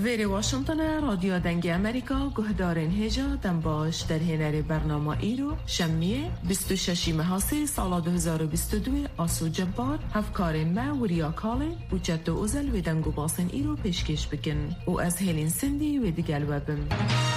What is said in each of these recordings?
ویری واشنطن رادیو دنگ امریکا گهدارین هجا دنباش در هنر برنامه ایرو شمیه 26 محاسی سال 2022 آسو جبار هفکارین ما وریا کاله و جد و ازل و دنگو باسن ایرو پیشکش بکن و از هلین سندی و دیگل وبم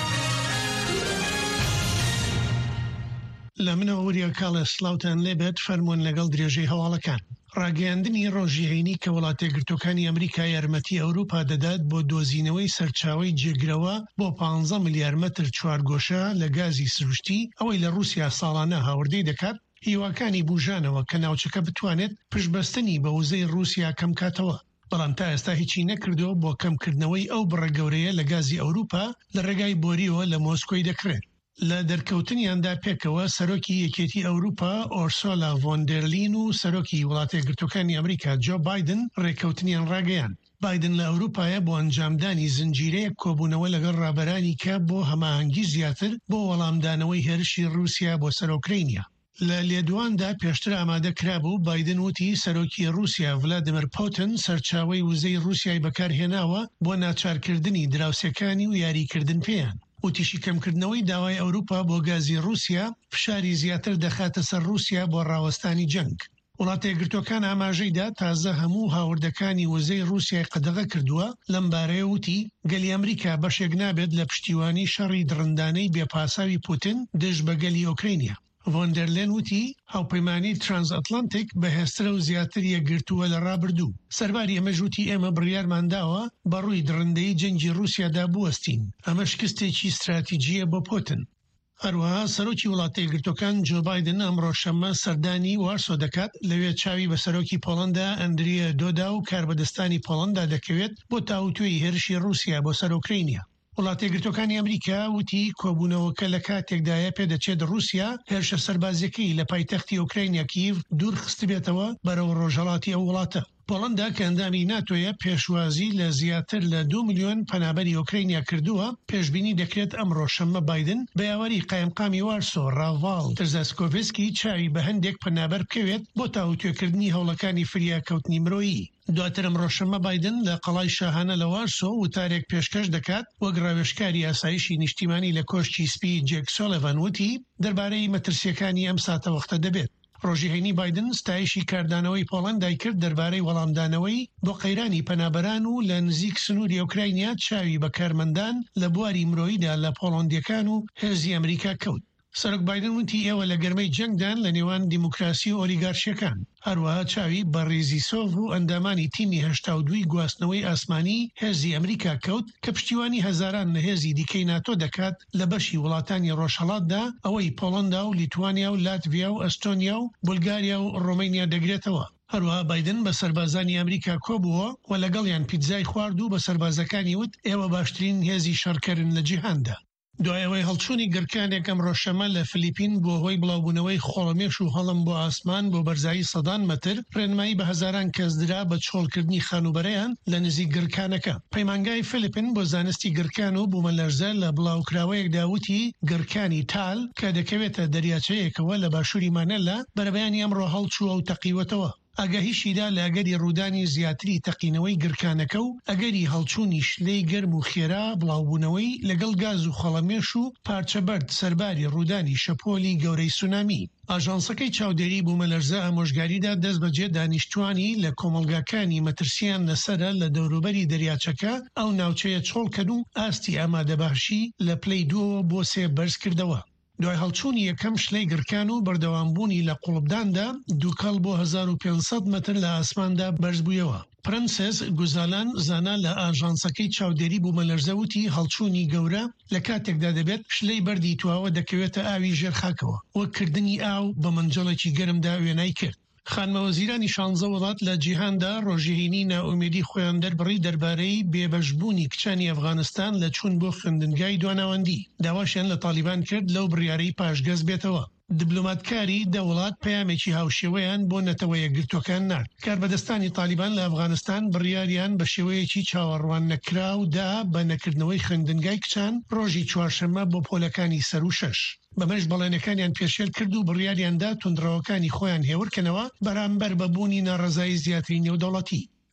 لمن وریا کاله سلاوتان لبت فرمون لگل دریجی هوالکان ڕاگەیاندنی ڕۆژیهێنی کە وڵاتە گرتوەکانی ئەمریکا یارمەتی ئەوروپا دەدات بۆ دۆزینەوەی سەرچاوەی جێگرەوە بۆ 15 ملیار مەتر چوارگۆشە لە گازی سروشتی ئەوەی لە رووسیا ساڵانە هاوردەی دەکات هیواکانی بوژانەوە کە ناوچەکە بتوانێت پشتبەستنی بە وزەی رووسیا کەم کاتەوە. بەڵام تا ئێستا هیچی نەکردەوە بۆ کەمکردنەوەی ئەو بڕە گەورەیە لە گازی ئەوروپا لە ڕێگای بۆریەوە لە مۆسکۆی دەکرێت. لە دەرکەوتنیاندا پێکەوە سەرۆکی یەکێتی ئەوروپا ئۆرسۆلا ڤۆندێرلین و سەرۆکی وڵاتە گرتوەکانی ئەمریکا جۆ بایدن ڕێکەوتنیان ڕاگەیان. بایدن لە ئەوروپایە بۆ ئەنجامدانی زنجیرەیەک کۆبوونەوە لەگەڵ ڕابەرانی کە بۆ هەماهەنگی زیاتر بۆ وەڵامدانەوەی هێرشی رووسیا بۆ سەر ئوکرەینیا. لە لێدواندا پێشتر ئامادە کرابوو بایدن وتی سەرۆکی رووسیا ڤلادیمیر پوتین سەرچاوەی وزەی رووسیای بەکارهێناوە بۆ ناچارکردنی دراوسەکانی و یاریکردن پێیان. وتیشی کەمکردنەوەی داوای ئەوروپا بۆ گازی رووسیا فشاری زیاتر دەخاتە سەر رووسیا بۆ ڕاوەستانی جەنگ. وڵاتە یەکگرتووەکان ئاماژەیدا تازە هەموو هاوردەکانی وزەی رووسیای قەدەغە کردووە لەم بارەیە وتی گەلی ئەمریکا بەشێک نابێت لە پشتیوانی شەڕی درڕندانەی بێپاساوی پوتین دژ بە گەلی ئۆکرەینیا. ڤۆندەرلێن وتی هاوپەیمانی ترانزئەتلانتیک بەهێزترە و زیاتر یەکگرتووە لە ڕابردوو. سەرباری ئەمەش وتی ئێمە بڕیارمانداوە بەڕووی درڕندەی جەنگی رووسیادا بوەستین. ئەمە شکستێکی استراتیجیە بۆ پوتین. هەروەها سەرۆکی وڵاتە یەکگرتووەکان جۆ بایدن ئەمڕۆ شەممە سەردانی وارسۆ دەکات لەوێ چاوی بە سەرۆکی پۆڵەندا ئەندریە دۆدا و کاربەدەستانی پۆڵەندا دەکەوێت بۆ تاوتوێی هێرشی رووسیا بۆ سەر ئوکرەینیا. وڵاتە یەکگرتووەکانی ئەمریکا وتی کۆبوونەوەکە لە کاتێکدایە پێدەچێت رووسیا هێرشە سەربازیەکەی لە پایتەختی ئوکرەینیا کیڤ دوور خست بێتەوە بەرەو ڕۆژهەڵاتی ئەو وڵاتە. پۆڵەندا کە ئەندامی ناتۆیە پێشوازی لە زیاتر لە 2 ملیۆن پەنابەری ئوکرەینیا کردووە پێشبینی دەکرێت ئەمڕۆ شەممە بایدن بە یاوەری قایمقامی وارسۆ ڕاڤاڵ ترزاسکۆڤسکی چاوی بە هەندێک پەنابەر بکەوێت بۆ تاوتوێکردنی هەوڵەکانی فریاکەوتنی مرۆیی. دواتر ئەمڕۆ شەممە بایدن لە قەڵای شاهانە لە وارسۆ وتارێک پێشکەش دەکات وەک ڕاوێژکاری ئاسایشی نیشتیمانی لە کۆشتی سپی جێک سۆلڤان وتی دەربارەی مەترسیەکانی ئەم ساتە وەختە دەبێت. ڕۆژیهێنی بایدن ستایشی کاردانەوەی پۆڵەندای کرد دەربارەی وەڵامدانەوەی بۆ قەیرانی پەنابەران و لە نزیک سنووری ئوکراینیا چاوی بە کارمەندان لە بواری مرۆییدا لە پۆڵۆندیەکان و هێرزی ئەمریکا کەوت. سەرۆک بایدن وتی ئێوە لە گەرمەی جەنگدان لە نێوان دیموکراسی و ئۆلیگارشیەکان. هەروەها چاوی بە ڕێزی سۆڤ و ئەندامانی تیمی 82 گواستنەوەی ئاسمانی هێرزی ئەمریکا کەوت کە پشتیوانی هەزاران لە هێزی دیکەی ناتۆ دەکات لە بەشی وڵاتانی ڕۆژهەڵاتدا ئەوەی پۆڵەندا و لیتوانیا و لاتڤیا و ئەستۆنیا و بولگاریا و ڕۆمەینیا دەگرێتەوە. هەروەها بایدن بە سەربازانی ئەمریکا کۆبووە و لەگەڵیان پیتزای خوارد و بە سەربازەکانی وت ئێوە باشترین هێزی شەڕکردن لە جیهاندا. دوایەوەی هەڵچوونی گرکانێک ئەمڕۆ شەمە لە فلیپین بۆ هۆی بڵاوبوونەوەی خۆڵەمێش و هەڵم بۆ ئاسمان بۆ بەرزایی سەدان مەتر ڕێنمایی بە هەزاران کەس درا بە چۆڵکردنی خانوبەرەیان لە نزیک گرکانەکە. پەیمانگای فلیپین بۆ زانستی گرکان و بوومەلەرزە لە بڵاوکراوەیەکدا وتی گرکانی تال کە دەکەوێتە دەریاچەیەکەوە لە باشووری مانەلا بەرەبەیانی ئەمڕۆ هەڵچووە و تەقیوەتەوە. ئاگاهیشیدا لە ئەگەری ڕوودانی زیاتری تەقینەوەی گرکانەکە و ئەگەری هەڵچوونی شلەی گەرم و خێرا بڵاوبوونەوەی لەگەڵ گاز و خەڵەمێش و پارچەبەرد سەرباری ڕوودانی شەپۆلی گەورەی سونامی. ئاژانسەکەی چاودێری بوومەلەرزە ئامۆژگاریدا دەست بەجێ دانیشتوانی لە کۆمەلگاکانی مەترسیان لەسرە لە دەوروبەری دەریاچەکە ئەو ناوچەیە چۆڵکەن و ئاستی ئامادەباشی لە پلەی دووەوە بۆ 3 بەرز کردەوە. دوای هەڵچوونی یەکەم شلەی گرکان و بەردەوامبوونی لە قوڵبداندا دووکەڵ بۆ 1500 مەتر لە ئاسماندا بەرز بوویەوە. پرنسس گوزالان زانا لە ئاژانسەکەی چاودێری بوومەلەرزەوتی هەڵچوونی گەورە لە کاتێکدا دەبێت شلەی بەردی تواوە دەکەوێتە ئاوی ژێرخاکەوە وەک کردنی ئاو بە منجەڵێکی گەرمدا وێنای کرد. خانمەوەزیرانی 16 وڵات لە جیهاندا ڕۆژیهێنی ناومێدی خۆیان دەربڕی دەربارەی بێبەشبوونی کچانی ئەفغانستان لە چوون بۆ خوێندنگای دواناوەندی. داواشیان لە تالیبان کرد لەو بڕیارەی پاشگەز بێتەوە. دیبلۆماتکاری دەوڵات پەیامێکی هاوشێوەیان بۆ نەتەوە یەکگرتوەکان نرد. کاربەدەستانی تالیبان لە ئەفغانستان بڕیاریان بە شێوەیەکی چاوەڕوان نەکراودا بە نەکردنەوەی خوێندنگای کچان ڕۆژی چوارشەممە بۆ پۆلەکانی سەر و شەش. بەمەش بەڵێنەکانیان پێشێل کرد و بڕیاریاندا توندڕەوەکانی خۆیان هێورکەنەوە بەرامبەر بەبوونی ناڕەزایی زیاتری نێودەوڵەتی.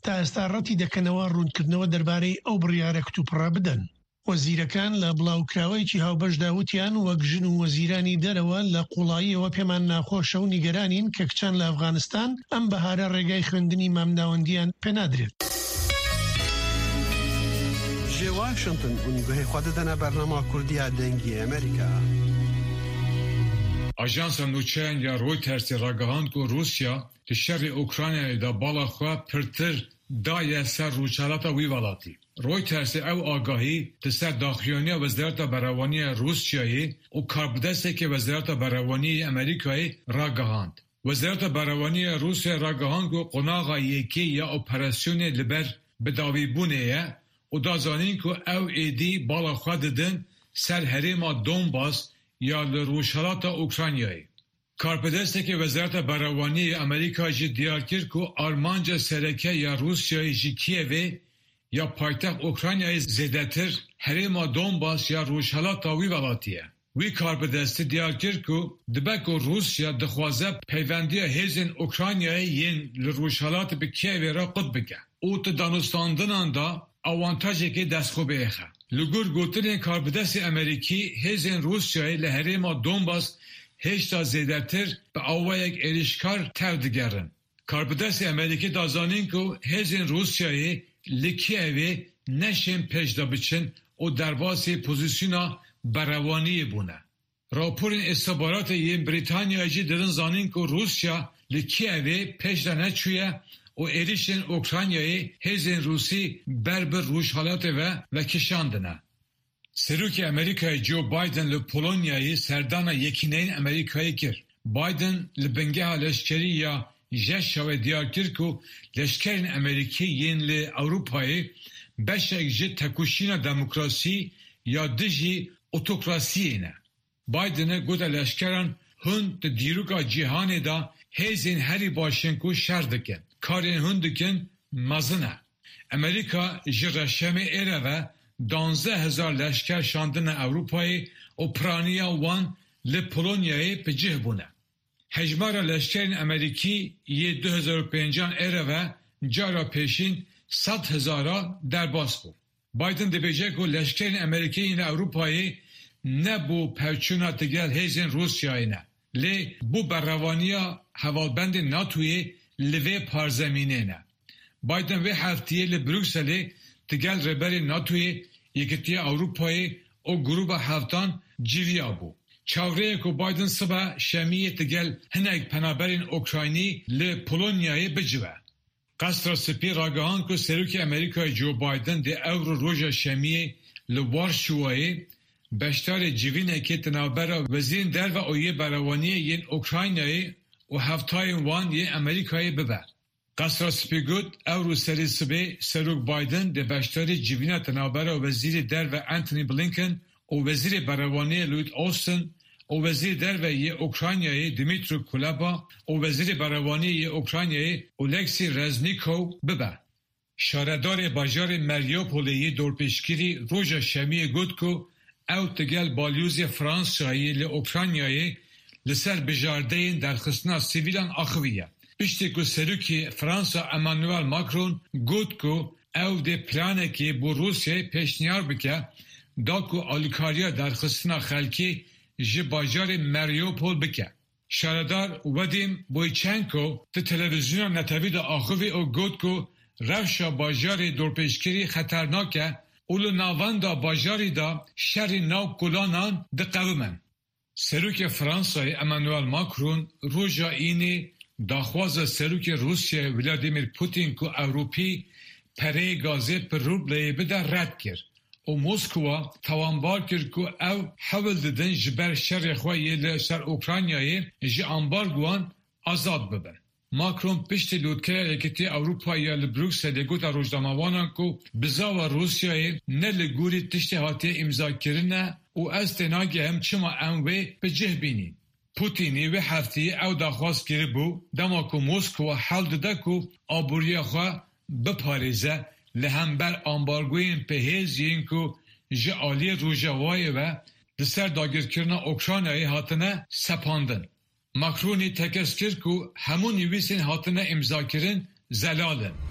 تا ئێستا ڕەتی دەکەنەوە ڕوونکردنەوە دەربارەی ئەو بڕیارە کتوپڕە بدەن. وەزیرەکان لە بڵاوکراوەیەکی هاوبەشدا وتیان وەک ژن و وەزیرانی دەرەوە لە قوڵاییەوە پێمان ناخۆشە و نیگەرانین کە کچان لە ئەفغانستان ئەم بەهارە ڕێگای خوێندنی مامناوەندیان پێنادرێت. جێ واشنگتن بوونگوهی خوا دەدەنە بەرنامە کوردیە دەنگی ئەمریکا. Ajansa nûçeyên ya Reutersê ragihand ku Rusya li şerê Ukraynayê de bala xwe pirtir daye ser rûçelata wî welatî. Reutersê ew agahî li ser daxuyaniya Wezareta Berevaniya Rusyayê û karbidestekê Wezareta Berevaniyê Amerîkayê ragihand. Wezareta Berevaniya Rusya ragihand ku qonaxa yekê ya operasyonê li ber bidavîbûnê ye û da zanîn ku ew êdî bala xwe didin ser herêma Donbas ya li rûşelata Ukraynayê. Karpidestekê Wezareta Berevaniyê Amerîka jî diyar kir ku armanca sereke ya Rusyayê ji Kievê ya paytext Ukraynayê zêdetir herêma Donbas ya rûşelata wî welatî ye. Wî karpidestî diyar kir ku dibe ku Rusya dixwaze peyvendiya hêzên Ukraynayê yên li rûşelatê bi Kievê re qut bike û ti danûstandinan da awantajekê destxwebê xe. Li gor gotinên karpidestê Amerîkî hêzên Rusyayê li herêma Donbas hêşta zêdetir bi awayek êrişkar tev digerin. Karpidestê Amerîkî da zanîn ku hêzên Rusyayê li Kievê neşên pêş de biçin û derbasê pozisyona berevaniyê bûne. Raporên istihbaratê yên Brîtanyayê jî didin zanîn ku Rusya li Kievê pêş de neçûye û êrişên Ukraynayê hêzên Rusî ber bir rûşhelatê ve vekişandine. Serokê Amerîkayê Joe Biden li Polonyayê serdana yekîneyên Amerîkayê kir. Biden li bingeha leşkerî ya Jeşavê diyar kir ku leşkerên Amerîkî yên li Ewropayê beşek ji tekuşîna demokrasî ya dijî otokrasiyê ne. Biden'e goda leşkeran hûn di dîroka cîhanê da hêzên herî başên ku şer dikin. Karên hûn dikin mezin e. Amerîka ji reşemê êre ve 12,000 leşker şandine Ewropayê û piraniya wan li Polonyayê bi cih bûne. Hejmara leşkerên Amerîkî yê 2005 êre ve cara pêşîn 100,000 derbas bû. Biden dibêje ku leşkerên Amerîkî yên Ewropayê ne bû pevçûna tigel hêzên Rusyayê ne. Lê bû berevaniya hevalbendên NATOyê li vê parzemînê ne. Biden vê heftiyê li Brükselê tigel rêberên NATOyê Yekîtiya Ewropayê û gruba heftan cîviya bû. Çavreyê ku Biden sibe şemiyê tigel hinek penaberên Ukraynî li Polonyayê bicive. Qasra spî ragihand ku Serokê Amerîkayê Joe Biden di Ewro roja şemiyê li Warşawayê beşdarê civînekê tinavbera Wezîrên Derve û yê Berevaniyê yên Ukraynayê û heftayên wan yên Amerîkayê bibe. Qasra spî got Ewro serê sibê Serok Biden di beşdarê civîna tinavbera Wezîrê Derve Antony Blinken û Wezîrê Berevaniyê Lloyd Austin û Wezîrê Derve yê Ukraynayê Dmytro Kuleba û Wezîrê Berevaniyê yê Ukraynayê Oleksî Reznikov bibe. Şaredarê bajarê Mariupolê yê dorpêşgirî roja şemiyê got ku ew tigel balyozê Fransayê li Ukraynayê li ser bijardeyên derxistina sivîlan axivîye. Piştî ku Serokê Fransa Emmanuel Macron got ku ew dê planekê bû Rusyayê pêşniyar bike da ku alîkariya derxistina xelkê ji bajarê Mariupol bike. Şaredar Vadim Boychenko di televizyona netewî de axivî û got ku rewşa bajarê dorpêşgirî xeternak e û li navenda bajarî da şerên nav kulanan diqewimin. Serokê Fransayê Emmanuel Macron roja înê daxwaza Serokê Rusyayê Vladimir Putin ku Ewropî pereyê gazê pir rubleyê bide red kir. û Moskwa tawanbar kir ku ew hewil didin ji ber şerê xwe yê li ser Ukraynayê ji ambargoan azad bibin. Macron piştî lûtkeya Yekîtiya Ewropayê li Brükselê gota rojnamawanan ku bizava Rusyayê ne li gorî tiştê hatiye îmzakirine û ez tê nagihim çima em wê bi cih bînin. Putinî vê hefteyê ew daxwaz kiribû dema ku Moskwa hewl dide ku aboriya xwe biparêze li hember ambargoyên pêhêz yên ku ji aliyê Rojavayê ve li ser dagirkirina Ukraynayê hatine sepandin. Macronî tekez kir ku hemû nivîsên hatine imzakirin zelalin.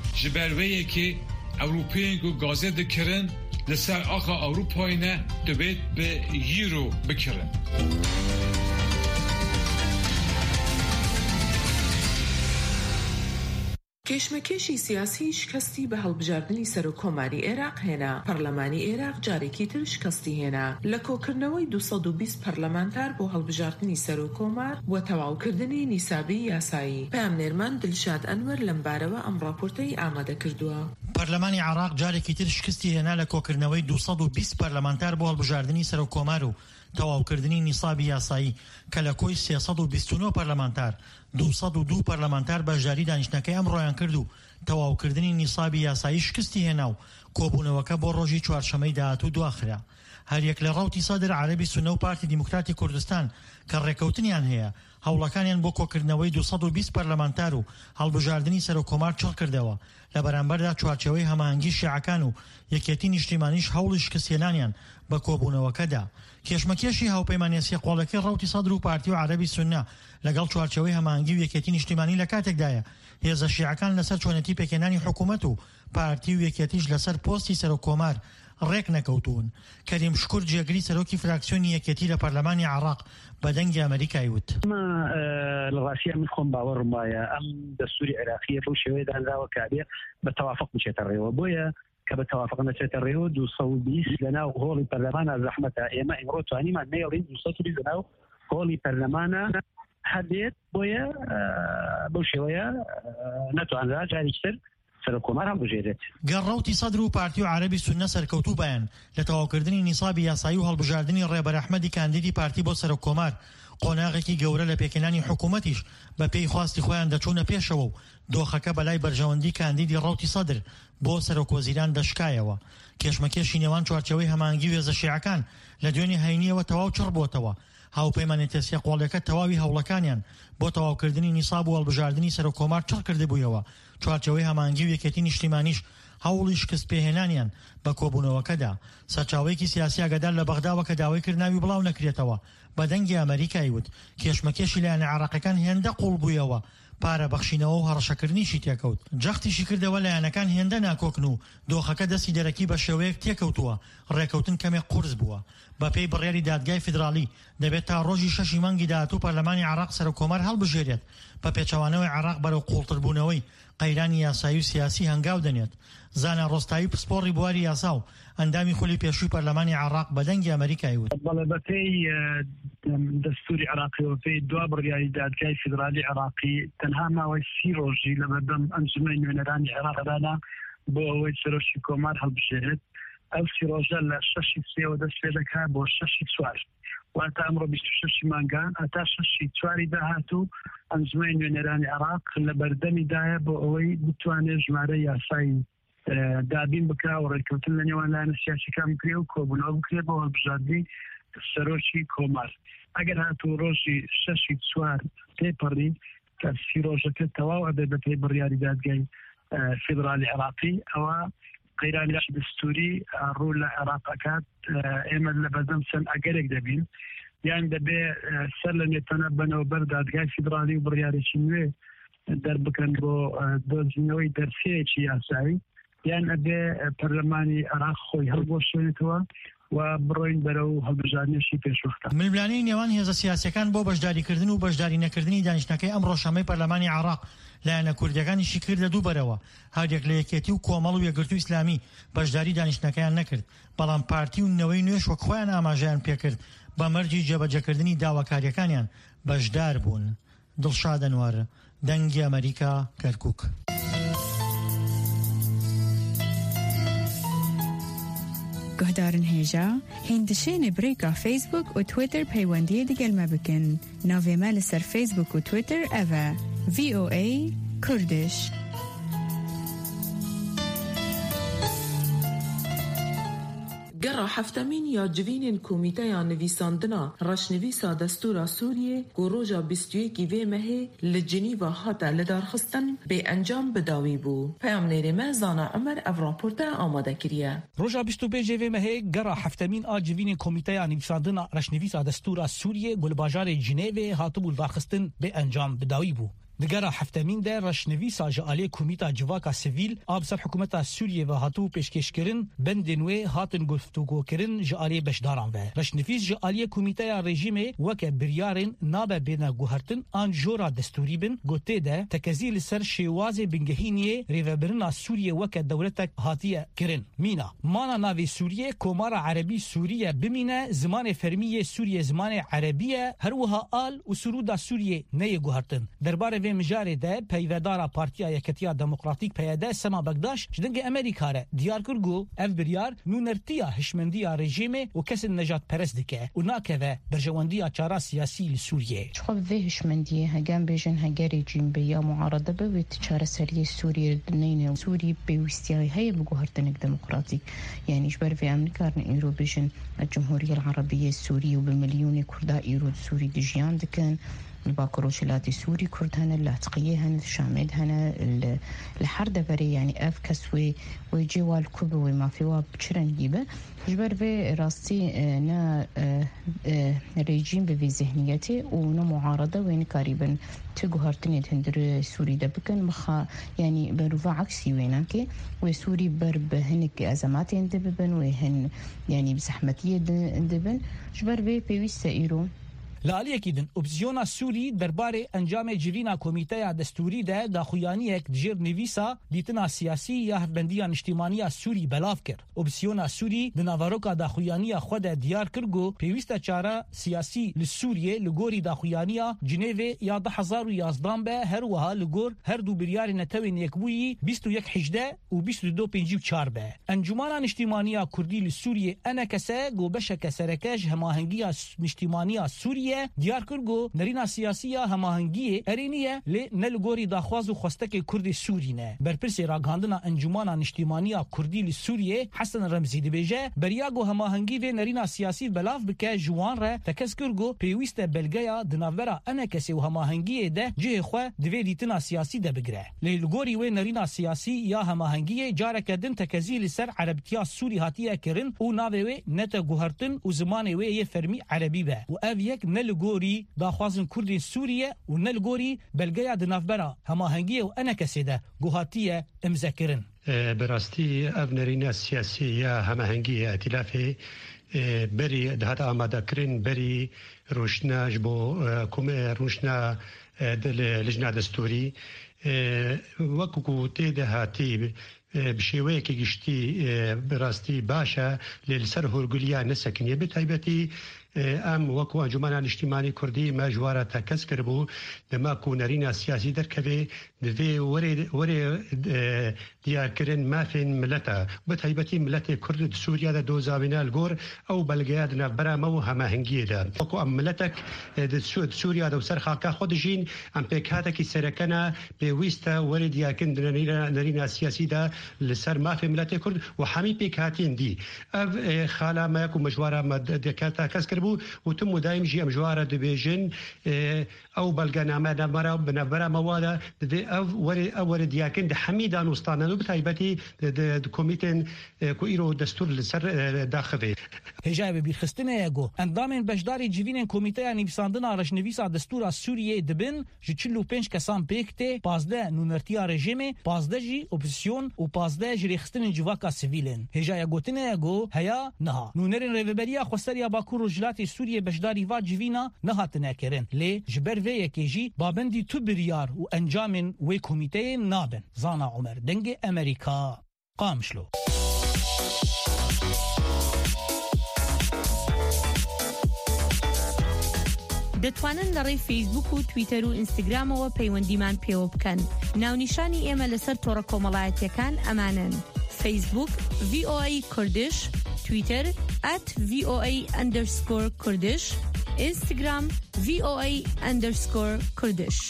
جبروی که اروپایی کو گازه دکرن لسر آقا اروپایی نه دوید به یورو بکرن. کشمکشی سیاسی شکستی به هەڵبژاردننی سەرۆکۆماری عێراق هێنا. پەرلەمانی عێراق جارێکی تر شکستی هێنا لە کۆکردنەوەی 220 پەرلەمانتار بۆ هەڵبژاردننی سەرۆکۆمار و تەواوکردنی نیسابی یاسایی. پامنێرمان دلشاد ئەنوەر لەم بارەوە ئەم ڕاپۆرتەی ئامادە کردووە. پەرلەمانی عێراق جارێکی تر شکستی هێنا لە کۆکردنەوەی 220 پەرلەمانتار بۆ هەڵبژاردننی سەرۆکۆمار و تەواوکردنی نیسابی یاسایی کە لە کۆی 329 پەرلەمانتار 202 پەرلەمانتار بەشداری دانیشتنەکەی ئەمڕۆیان کرد و تەواوکردنی نیسابی یاسایی شکستی هێنا و کۆبوونەوەکە بۆ ڕۆژی چوارشەمەی داهاتوو دواخرا. هەریەک لە ڕاوتی سادر عەرەبی سونە و پارتی دیموکراتی کوردستان کە ڕێکەوتنیان هەیە هەوڵەکانیان بۆ کۆکردنەوەی 220 پەرلەمانتار و هەڵبژاردننی سەرۆکۆمار چڵ کردەوە لە بەرامبەردا چوارچێوەی هەماهەنگی شیعەکان و یەکێتی نیشتیمانیش هەوڵی شکستهێنانیان بە کۆبوونەوەکەدا. کێشمەکێشی هاوپەیمانیە سێقۆڵەکەی ڕاوتی سادر و پارتی و عەرەبی سونە لەگەڵ چوارچێوەی هەماهەنگی و یەکێتی نیشتیمانی لە کاتێکدایە هێزە شیعەکان لەسەر چۆنەتی پێکێنانی حکوومەت و پارتی و یەکێتیش لەسەر پۆستی سەرۆکۆمار ڕێک نەکەوتون. کەریم شکور جێگری سەرۆکی فراکسیۆنی یەکێتی لە پەرلەمانی عێراق بە دەنگی ئەمریکای وت: لە ڕاستی من خۆم باوەڕم وایە ئەم دەستوری عێراقی ڕوو شێوەیە دانراوە کابێ بە تەوافق بچێتە ڕێوە، بۆیە کە بە تەوافق نەچێتە ڕێوە 220 لەناو هۆڵی پەرلەمانە زەحمەتە. ئێمە ئێمڕۆ توانیمان نێڵین 220 لەناو هۆڵی پەرلەمانە هەبێت، بۆیە بەو شێوەیە نەتوانرا جارێکتر سەرۆکۆمار هەڵبژێرێت. گەڕاوتی سەدر و پارتی و عەرەبی سونە سەرکەوتوو بەیان لە تەواوکردنی نیسابی یاسایی و هەڵبژاردننی ڕێبەر ئەحمەدی کاندیدی پارتی بۆ سەرۆکۆمار قۆناغێکی گەورە لە پێکێنانی حکوومەتیش بە پێی خواستی خۆیان دەچوونە پێشەوە و دۆخەکە بەلای بەرژەوەندی کاندیدی ڕاوتی سەدر بۆ سەرۆکوەزیران دەشکایەوە. کێشمەکێشی نێوان چوارچێوەی هەماهەنگی و هێزە شیعەکان لە دوێنێ هەینیەوە تەواو چڕ بۆتەوە. هاوپەیمانێتە سێقۆڵەکە تەواوی هەوڵەکانیان بۆ تەواوکردنی نیساب و هەڵبژاردننی سەرۆکۆمار چڕ کردبوویەوە. چوارچێوەی هەماهەنگی و یەکێتی نیشتیمانیش هەوڵی شکست پێهێنانیان بە کۆبوونەوەکەدا. سەرچاوەیەکی سیاسی ئاگادار لە بەغداوە کە داوای کرد ناوی بڵاو نەکرێتەوە بە دەنگی ئەمریکای وت کێشمەکێشی لایەنە عێراقیەکان هێندە قوڵ بوویەوە، پارە بەخشینەوە و هەڕەشەکردنیشی تێکەوت. جەختیشی کردەوە لایەنەکان هێندە ناکۆکن و دۆخەکە دەستی دەرەکی بە شێوەیەک تێکەوتووە. ڕێکەوتن کەمێک قورس بووە. بە پێی بڕیاری دادگای فیدرالی دەبێت تا ڕۆژی 6 مانگی داهاتوو پەرلەمانی عێراق سەرۆکۆمار هەڵبژێرێت بە پێچەوانەوەی عێراق بەرەو قوڵتربوونەوەی قەیرانی یاسایی و سیاسی هەنگاو دەنێت. زانا ڕۆستایی پسپۆڕی بواری یاسا و ئەندامی خولی پێشووی پەرلەمانی عێراق بە دەنگی ئەمریکای وت: بەڵێبەتەی دەستوری عێراقیەوەی دوا بڕیاری دادگای فیدرالی عێراقی تەنها ماوەی 30 ڕۆژی لە بەردەم ئەنجومەی نوێنەرانی عێراقدانا بۆ ئەوەی سەرۆکی کۆمار هەڵبژێرێت. ئەو 30 ڕۆژە لە 6 سێوە دەست پێ دەکات بۆ 6 چوار، واتە ئەمڕۆ 26 مانگان ئەتا 6 چواری داهاتوو ئەنجومەی نوێنەرانی عێراق لە بەردەمیدایە بۆ ئەوەی بتوانێت ژمارە یاسایی دابین بکا و ڕێکەوتن لە نێوان لایەنە سیاسیەکان بکرێ و کۆبوونەوە بکرێت بۆ هەڵبژاردننی سەرۆکی کۆمار. ئەگەر هاتوو ڕۆژی 6 چوار تێپەڕی کە 30 ڕۆژەکە تەواو ئەبێ بە پێی بڕیاری دادگای فیدرالی عێراقی، ئەوە قەیرانی دەستوری ڕوو لە عێراقەکات. ئێمە لە بەردەم چەند ئەگەرێک دەبین، یان دەبێ سەر لە نێتەنە بنەوەبەر دادگای فیدرالی و بڕیارێکی نوێ دەربکەن بۆ دۆزینەوەی دەرسەیەکی یاسایی، یان ئەبێ پەرلەمانی عێراق خۆی هەڵبۆشێنێتەوە و بڕۆین بەرەو هەڵبژاردنێکی پێشوەختە. ململانەی نێوان هێزە سیاسیەکان بۆ بەشداریکردن و بەشداری نەکردنی دانیشتنەکەی ئەم ڕۆژشەمەی پەرلەمانی عێراق لایەنە کوردیەکانیشی کردە دووبەرەوە. هەردێک لە یەکێتی و کۆمەڵ و یەکگرتووی ئیسلامی بەشداری دانیشتنەکەیان نەکرد، بەڵام پارتی و نەوەی نوێش وەک خۆیان ئاماژەیان پێکرد بە مەرجی جێبەجێکردنی داواکاریەکانیان بەشدار بوون. دڵشاد ئەنوەر، دەنگی ئەمریکا، کەرکووک. گهدارن هێژا هێندشێنێ برێکا فیسبوک و تویتر پەیوەندیە دیگەل مەبکن. ناوێمە لەسەر فیسبوک و تویتر ئەڤە VOA کوردش. گەڕا حەفتەمین یا جوینên کۆمیتەیا نویساندنا ڕەشنویسا دەستوورا سووریێ ku roja 21 vê mehê li Genîva hate lidarxistin bê encam bidawî bû. Peyamnêrê me Zana Emer ev raporta amade kiriye. Roja 25 vê mehê gera heftemîn a civînên komîteya nivîsandina reşnivîsa destûra Sûriyê gulbajarê Cinêvê hatibû lidarxistin bê encam bidawî bû. دگرا هفتمین ده رشنویسا جالی کمیتا جواکا سیویل ابسر حکومت سوریه و هاتو پیشکشکرین بندنوی هاتن گفتگو کرن جالی بشداران و رشنویس جالی کمیتا رژیم وک بریارن نابه بین گوهرتن آن جورا دستوری بن گوته ده تکزیل سر شواز بنگهینیه ریوبرنا سوریه وک دولتک هاتیه کرن مینا مانا ناوی سوریه کومار عربی سوریه بمینه زمان فرمیه سوریه زمان عربیه هر وها آل و سرودا سوریه نه گوهرتن درباره و مجاره ده پیودارا پارتیا یکتیا دموکراتیک پیاده سما بغداش جدنگ امریکا ره دیار کرگو اف بریار نونرتیا هشمندیا رژیم و کس نجات پرست دکه و ناکه برجواندیا چارا سیاسی لسوریه خب و هشمندیه هگام بیجن هگاری جیم بیا معارضه به تچاره سریه سوریه دنینه سوریه بوستیای های بگوهرتنک دموکراتیک یعنی اجبار في امريكا ايرو بيجن الجمهوريه العربيه السوريه وبمليون كردا ايرو سوري دجيان دكن الباكروشلاتي سوري كرد هنا اللاحقيه هنا الشامد هنا الحرده بري يعني اف كسوي ويجي والكوب وما في وبشرن جيبه جبر في راستي نا ريجيم بفي ذهنيتي ونا معارضه وين قريبا تجوهرتني هندر سوري دبكن مخا يعني بروفا عكسي وينكي وسوري برب هنك ازمات اندبن وهن يعني بزحمتيه اندبن جبر في بيويس ايرو لالی کیدن اپزیونا سوری درباره انجام جوینا کمیته دستوری ده داخویانی یک دجر نویسا دیتنا سیاسی یا هفبندیان اجتماعی سوری بلاف کرد. اپزیونا سوری دناوروکا داخویانی خود دیار کرگو پیوسته چاره سیاسی لسوریه لگوری داخویانی جنیو یا 2011 به هر وها لگور هر دو بریار نتوین یکبویی 21 و 22 به. انجمنان اجتماعی کردی لسوریه انا کسه گو بشک سرکش هماهنگی اجتماعی سوریه دیار کرگو نرینا سیاسی هماهنگی ارینیه لی نلگوری داخواز و خواستک کرد سوری نه برپرسی راگاندنا انجمنان اجتماعی کردی لسوریه حسن رمزی دبیجه بریاگو هماهنگی و نرینا سیاسی بلاف بکه جوان را تکس کرگو پیوست بلگیا دناورا انا کسی و هماهنگی ده جه خو دوی دیتنا سیاسی ده بگره لی لگوری و نرینا سیاسی یا هماهنگی جارک دن تکزیل سر عربتیا سوری هاتیه کرن او ناوی نت گوهرتن و زمان و یه فرمی عربی به و اف یک نلگوری داخوازن کرد سوریه و نلگوری بلگیا دنافبرا هماهنگی و انا کسی ده گوهاتیه امذکرن براستی افنرین سیاسی یا هماهنگی ائتلافی بری دهات آماده کرن بری روشناش بو روشنا لجنه دستوری وکو تیده هاتی بشوی که گشتی براستی باشه لسر هرگولیا نسکنیه بتایبتی ام وکو انجمنان اجتماعی کردی مجواره تکس کربو دما کو نرینا سیاسی درکوی دوی وری دیار کرن مافین ملتا بتایبتی ملت کرد سوریا د دوزاوینا الگور او بلگیاد نبرا مو هماهنگی ده وکو ام ملتک د سوریا د سر خاکا خودجین ام پکاته کی سرکنا به ویستا وری دیار کن نرینا سیاسی ده لسر مافی ملت کرد و حمی پکاتین دی اف خالا ما کو مجواره مد دکاتا کس کربو و تم دایم جی مجواره دبیجن او بلغنامه نمره بنبره مواده د اور دیاکن د حمیدان استانانو بتایبتی د کمیتن کو ایرو دستور لسر داخوی هجای بیرخستنه یگو اندامن بجداری جوینن کمیته نویساندنا رشنویسا دستور سوریه دبن ج 45 کسان پکته 15 نونرتیا رژیم 15 جی اپوزیسیون و 15 جریخستن جواکا سیویلن هجای گوتنه یگو هيا نها نونرن ریوبریا خسریا باکو رجلات سوریه بجداری وا جوینا نهاتنه کرن لی جبر و یکیجی بابندی تو بریار و انجام و کمیته نابن زانا عمر دنگ امریکا قامشلو دەتوانن لە ڕێی فیسبوک و تویتەر و ئینستاگرامەوە پەیوەندیمان پێوە بکەن. ناونیشانی ئێمە لەسەر تۆڕە کۆمەڵایەتیەکان ئەمانن: فیسبوک VOA کوردش، تویتەر @VOA_کوردش، ئینستاگرام VOA_کوردش.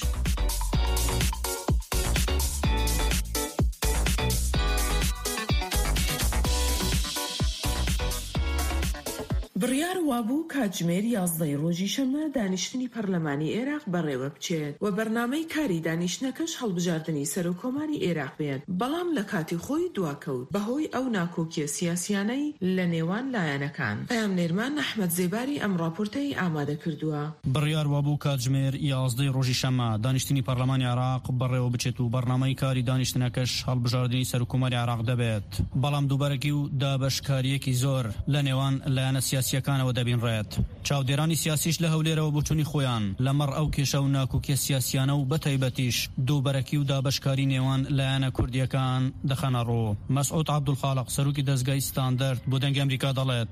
بڕیار وابوو کاتژمێر 11 ڕۆژی شەمە دانیشتنی پەرلەمانی عێراق بەڕێوە بچێت و بەرنامەی کاری دانیشتنەکەش هەڵبژاردننی سەرۆکۆماری عێراق بێت، بەڵام لە کاتی خۆی دواکەوت بەهۆی ئەو ناکۆکیە سیاسیانەی لە نێوان لایەنەکان. پەیامنێرمان ئەحمەد زێباری ئەم راپۆرتەی ئامادە کردووە. بڕیار وابوو کاتژمێر 11 ڕۆژی شەمە دانیشتنی پەرلەمانی عێراق بەڕێوە بچێت و بەرنامەی کاری دانیشتنەکەش هەڵبژاردننی سەرۆکۆماری عێراق دەبێت، بەڵام دووبارەکی و دابەشکاریەکی زۆر لە نێوان لایەنە سیاسیەکانەوە دەبینڕێت. چاودێرانی سیاسیش لە هەولێرەوە بۆچوونی خۆیان لەمەڕ ئەو کێشە و ناکۆکیە سیاسیانە و بەتایبەتیش دووبەرەکی و دابەشکاری نێوان لایەنە کوردیەکان دەخەنە ڕۆ. مەسعود عەبدولخالق سەرۆکی دەزگای ستاندەرد بۆ دەنگی ئەمریکا دەڵێت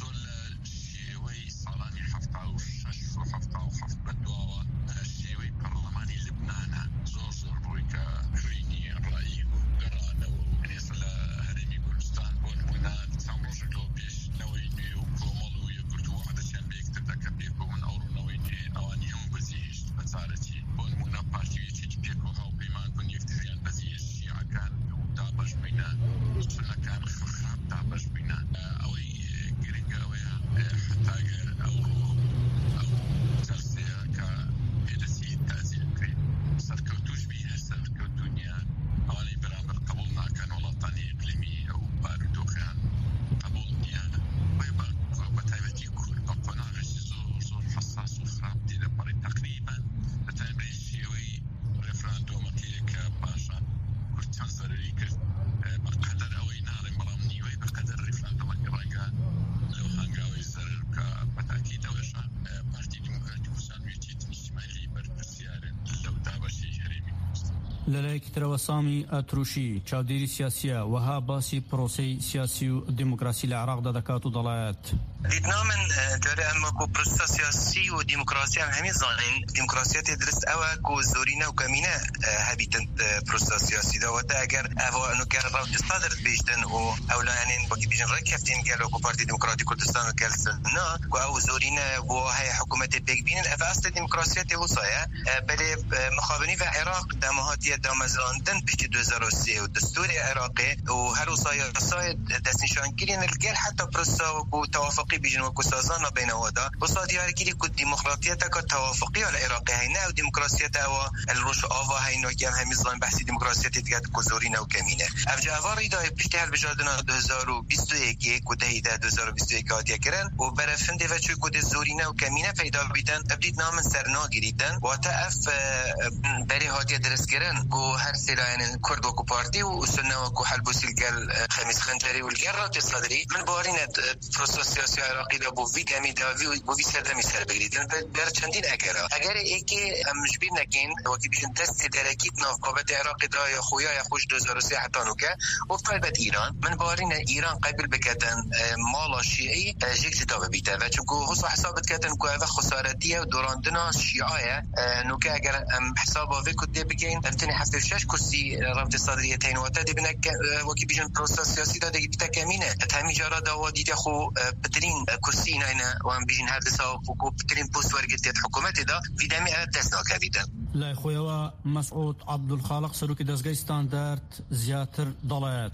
لەلایەکی ترەوە سامی ئەتروشی چاودێری سیاسیە وەها باسی پرۆسەی سیاسی و دیموکراسی لە عێراقدا دەکات و دەڵێت دیتنا من جارێ ئەمە کو پرۆسە سیاسی و دیموکراسی ئەم هەمی زانین دیموکراسیەتی درست ئەوە کو زۆرینە و کەمینە هەبیتن پرۆسە سیاسیدا وەتا ئەگەر ئەوە نوکە ڕاوتستا دەرت بێشتن و ئەو لایەنین وەکی بیژن ڕێککەفتین گەل و پارتی دیموکراتی کوردستان و گەلسنا و ئەو زۆرینە بۆ هەیە حکوومەتی پێک بینن ئەڤ ئەستە دیموکراسیەتی وسایە بەلێ مخابنی و عێراق دامەهاتیە دامەزراندن پشتی 2003 و دستوری عێراقی و هەر وسایە دەستنیشانگیرین الگەر حتی پرۆسە و توافقی بيجن وكو سازانا بين ودا وصا دياركي كو ديمقراطيتك توافقيه العراقي هينا وديمقراطيته او الروش اوفا هينو كان هميزلان بحث ديمقراطيتي تقاد كوزورينا وكمينه افجا افاري دا بيشتهل بجادنا 2021 كو دهيدا 2021 كات يكرن وبرفند فچو كو زورينا وكمينه پیدا بيدن ابديت نام سرنا گريدن وتاف بري هاتي درس كرن كو هر سلاين كرد وكو بارتي وسنه وكو حلبوسي القل خميس خنجري والقرات الصدري من بارينا بروسس سیاسی عراقی دا بو ویدمی دا بو وی سردمی سر بگیریدن در چندین اگر ایکی مجبور نکین وقتی بیشن دست درکیت ناف قابت عراقی دا یا خویا یا خوش 2003 حتی نوکه و طالبت ایران من بارین ایران قبل بکتن مالا شیعی جیک جدا ببیته و چونکو حصا حسابت کتن که اوه خسارتیه و دوراندنا شیعه نوکه اگر حساب آوه کده بگین افتنی 76 کرسی رابط صدریه تین واتا دی بنک وقتی بیشن پروسس سیاسی دا دیگه بیتا کمینه تهمی جارا دا و دیده خو بترين كرسي هنا وان بيجين هردسا وكو بترين بوست ورقتيت حكومتي دا في دامي أتسنا كبيدا لا خويا مسعود عبدالخالق سروكي دزغي ستاندرد زياتر ضلات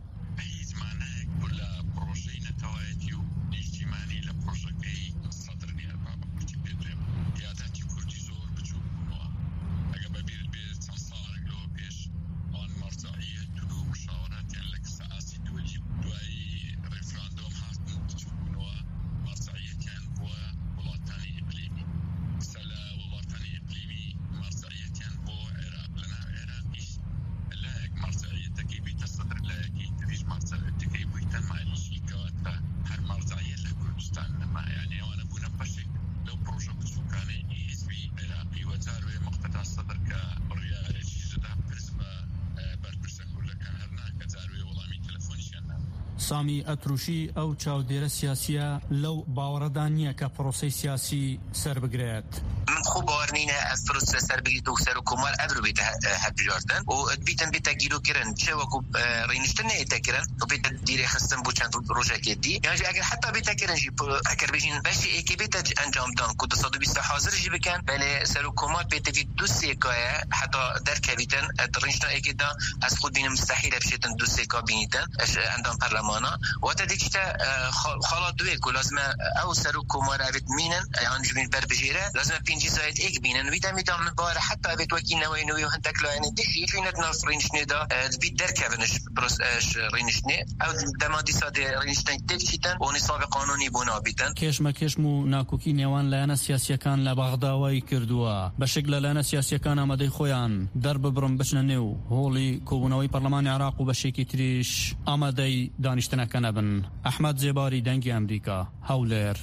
سامی ئەتروشی ئەو چاودێرە سیاسیە لەو باوەڕەدا نییە کە پرۆسەی سیاسی سەر بگرێت. من خوب باورنینه از پروسه سر بگید و سر کمار ابرو بیت هبجاردن و بیتن بیت گیرو کرن چه وقو رینشتن ایتکرن و بیت دیره خستن بو چند روزه کدی یعنی اگر حتی بیت کرن جی اگر بجین باشی اکی بیت انجام دان کو 220 حاضر جی بکن بله سر کمار بیت وی دو سیکای حتی در کبیتن رینشتن اکی دا از خود بین مستحیل بشیتن دو سیکا بینیتن اندام پارلمانا و تا دیگه خالا دوی کو لازم او سر کمار اوید مینن یعنی جمین بر بجیره لازم 5 ساعت اک بینن ویدا میدام بار حتی اوید وکی نوی نوی هندک لاین دیشی فینت ناف رینشنی دا بید در کبنش پروس رینشنی او دمادی ساده رینشنی تفشیتن و نصاب قانونی بونا بیتن کێشمەکێشم و ناکۆکی نێوان لایەنە سیاسیەکان لە بەغداوای کردووە بەشێک لە لایەنە سیاسیەکان ئامادەی خۆیان دەرببڕن بچنە نێو هۆڵی کۆبوونەوەی پەرلەمانی عێراق و بەشێکی تریش ئامادەی دانیشتنەکە نەبن. ئەحمەد زێباری دەنگی ئەمریکا هەولێر.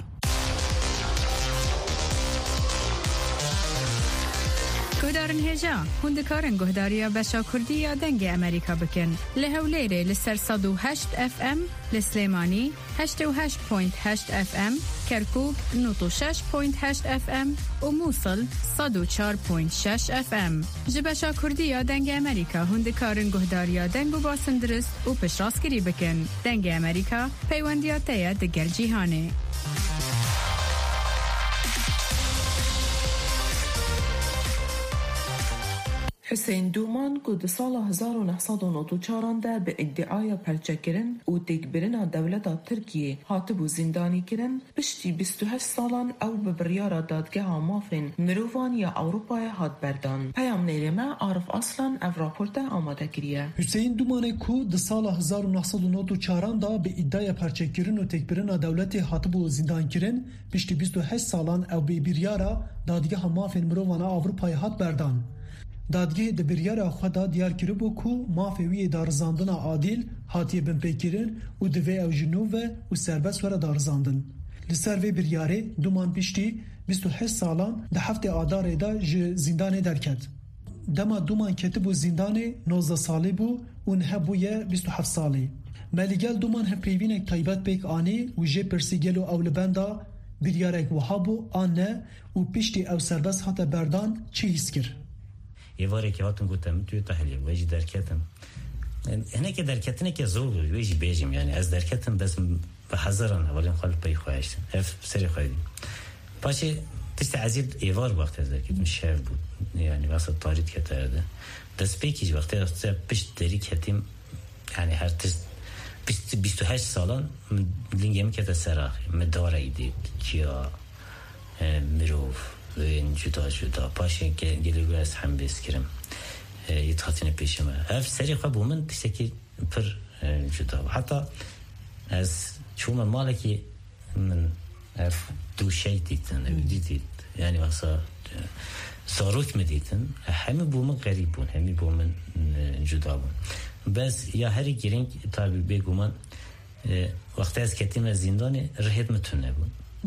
گهدارن هجا هندکارن گهداریا بشا کردی یا دنگ امریکا بکن لهولیره لسر 108 اف ام لسلیمانی 88.8 اف ام کرکوک 96.8 اف ام و موصل 104.6 اف ام جبشا کردی یا دنگ امریکا هندکارن گهداریا دنگ و باسن درست و پشراسکری بکن دنگ امریکا پیوندیات تیا دگر جیهانه. حسین دومان که در سال 1994 به ادعای پلچکرن و تکبرن دولت ترکیه هاتب و زندانی کرن پشتی 28 سالان او به بریار دادگاه مافن مروان یا اروپای هات بردان. پیام نیرمه عارف اصلا او راپورت آماده کریه. حسین دومان که در سال 1994 به ادعای پلچکرن و تکبرن دولت هاتب و زندان کرن پشتی 28 سالان او به بریار دادگاه مافن مروان اروپای هات بردان. دادگاه د بریار خدا دیار کرده بو کو مافوی دارزاندن عادل هاتیه بن پیکرین و دوی او جنوب و سربس ور دارزاندن لسر وی بریاره دومان پشتی 28 سالان ده هفته آدار دا زندان درکد دما دومان کتب و زندان 19 ساله بو و نه بویه 27 ساله ملیگل دومان هم پریوینک تایبت بیک آنه و جه پرسیگل و اولبندا بریارک وحابو آنه و پشتی او سربس هاته بردان چی حس کر؟ یه واره که هاتون گفتم توی تحلیل ویجی درکتم هنه که درکتنه که زور ویجی بیجیم یعنی از درکتم بس به هزاران اولین خالب بای خواهشتن اف سری خواهدیم باشه تشت عزیب ایوار وقت از درکتم شهر بود یعنی واسه تارید که ترده دست پیکیج وقتی پشت داری کتیم یعنی هر تشت 28 سالان لینگیم که تسراخی مداره ایدید کیا مروف این جدا باشه که گلوی از هم بیس کرم یه تخطین پیشم اف سری خواه بومن تشته که پر جدا حتی از چون مالکی من اف دو شی دیدن یعنی واسه ساروک مدیدن همه بومن غریب بون همه بومن جدا بون بس یا هری گرینگ تابی بگو من وقتی از کتیم از زندان رهید متونه بون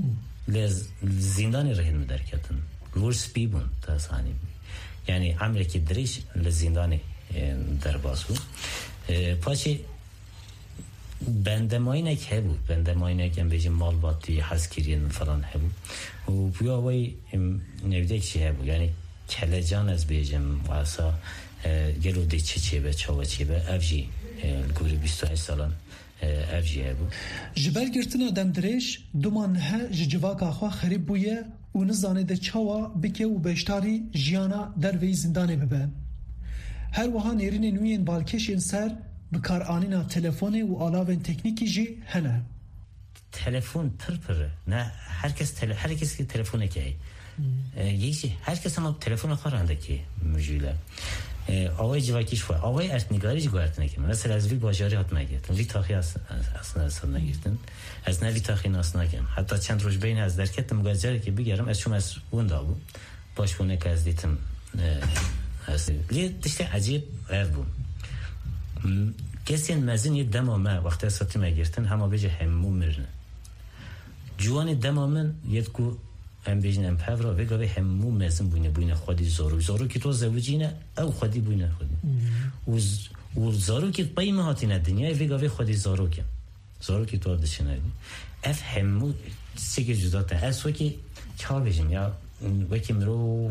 زندان رهن مدرکتن ورس بی بون تاسانی یعنی عمل که دریش لزندان در باز بود پاچه بندماینه که بود بندماینه که بیجیم مال باتی حز کرین فلان هبود و بیا وی نویده که بود یعنی کلجان از بیجیم واسه گلو دی چه به چاوه چه به افجی گوری 28 سالان افجیه بود جبر گرتن آدم دریش دومان ها جواکا خواه خریب بویه و نزانه ده چاوا بکه و بشتاری جیانا در وی زندانه ببه هر وها نیرین نوین بالکشین سر بکار آنینا تلفونه و آلاوین تکنیکی جی هنه تلفون پره نه هر کس که تلفونه که یکی هر کس هم تلفون خورنده که مجوله آوای جواکیش فوق آوای ارتنگاری جوارت نکیم مثلا از وی باجاری هات نگیرتن وی تاخی اصلا نگیرتن از نوی تاخی ناس نگیم حتی چند روز بین از درکتم گاجاری که بگیرم از شما از اون دابو باش بونه که از دیتم لی دشته عجیب غیر بود کسی مزین یه دم ما وقتی ساعتی مگیرتن همه بیجه همو مرنه جوان دم من یدکو ام بیجن ام پاورا وگا به همو مزن بونه خودی زارو که تو زوجینه او خودی بونه خودی و زارو که پای مهاتینه دنیای وگا به خودی زارو که تو دشنه اف همو سیگه جدا تا از وکی چه بیجم یا وکی مرو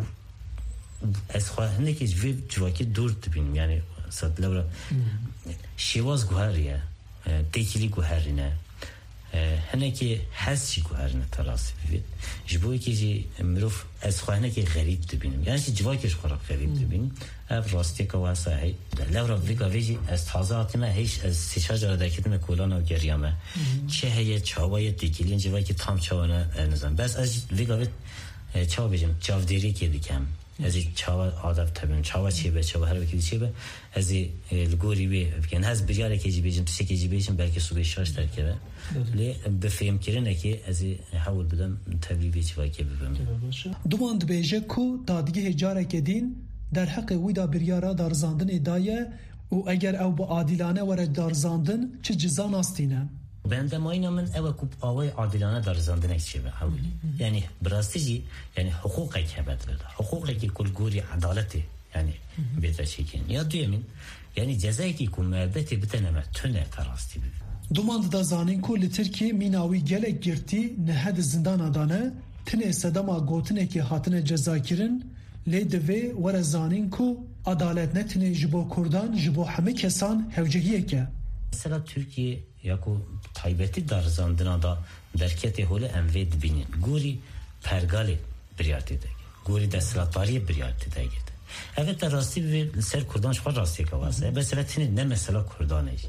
از خواهنده که جواکی دور تبینیم یعنی صد لورا شیواز گوهریه تیکیلی گوهرینه هنه که هست چی گوهرینه تراسی ببید جبوی که جی مروف از خواهنه که غریب تبینیم یعنی چی جواکش خورا غریب تبینیم اف راستی که واسه هی لورا ویگا ویجی از تازه آتیمه هیچ از سیشا جارا دکتیم کولان و گریامه چه هیه چاوای تیکیلی جوایی که تام چاوانه نزم بس از ویگا وید چاو بجم چاودیری که دیکم از چاوا عادت تبین چاوا چی به چاوا هر وقتی چی به از الگوری به بگن هز بجاره که جی بجم تشی که جی بجم بلکه صبح شاش در که لی بفهم کردن که از حول بدم تبلیغی چی که ببینم دوان دبیجه کو دادگی جاره که دین در حق ویدا بریارا دارزاندن ادایه و اگر او با عادلانه ورد دارزاندن چه جزا ناستینه بنده ما اینا من اوه کوب آوای عادلانه دارزاندن چی به حولی یعنی براستی یعنی حقوقی که بدل حقوقی که کل گوری عدالتی یعنی بیتا چیکن یا دویمین یعنی جزایی که کن محبتی بتنمه تونه تراستی بید دوماند دا زانین کو لترکی میناوی گلک گرتی نهد زندان آدانه تنه صدما گوتنه که حاتنه جزا کرن لی دوی ور زانین کو عدالت نتنه جبو کردان جبو همه کسان هوجهیه که مثلا ترکیه یاکو تایبتی دارزاندنا دا درکت هول اموید بینین گوری پرگالی بریارتی دگه گوری دستلاتاری بریارتی دگه evet rasti ve ser Kurdan şu rasti kavası. Mesela tine ne mesela Kurdan ej.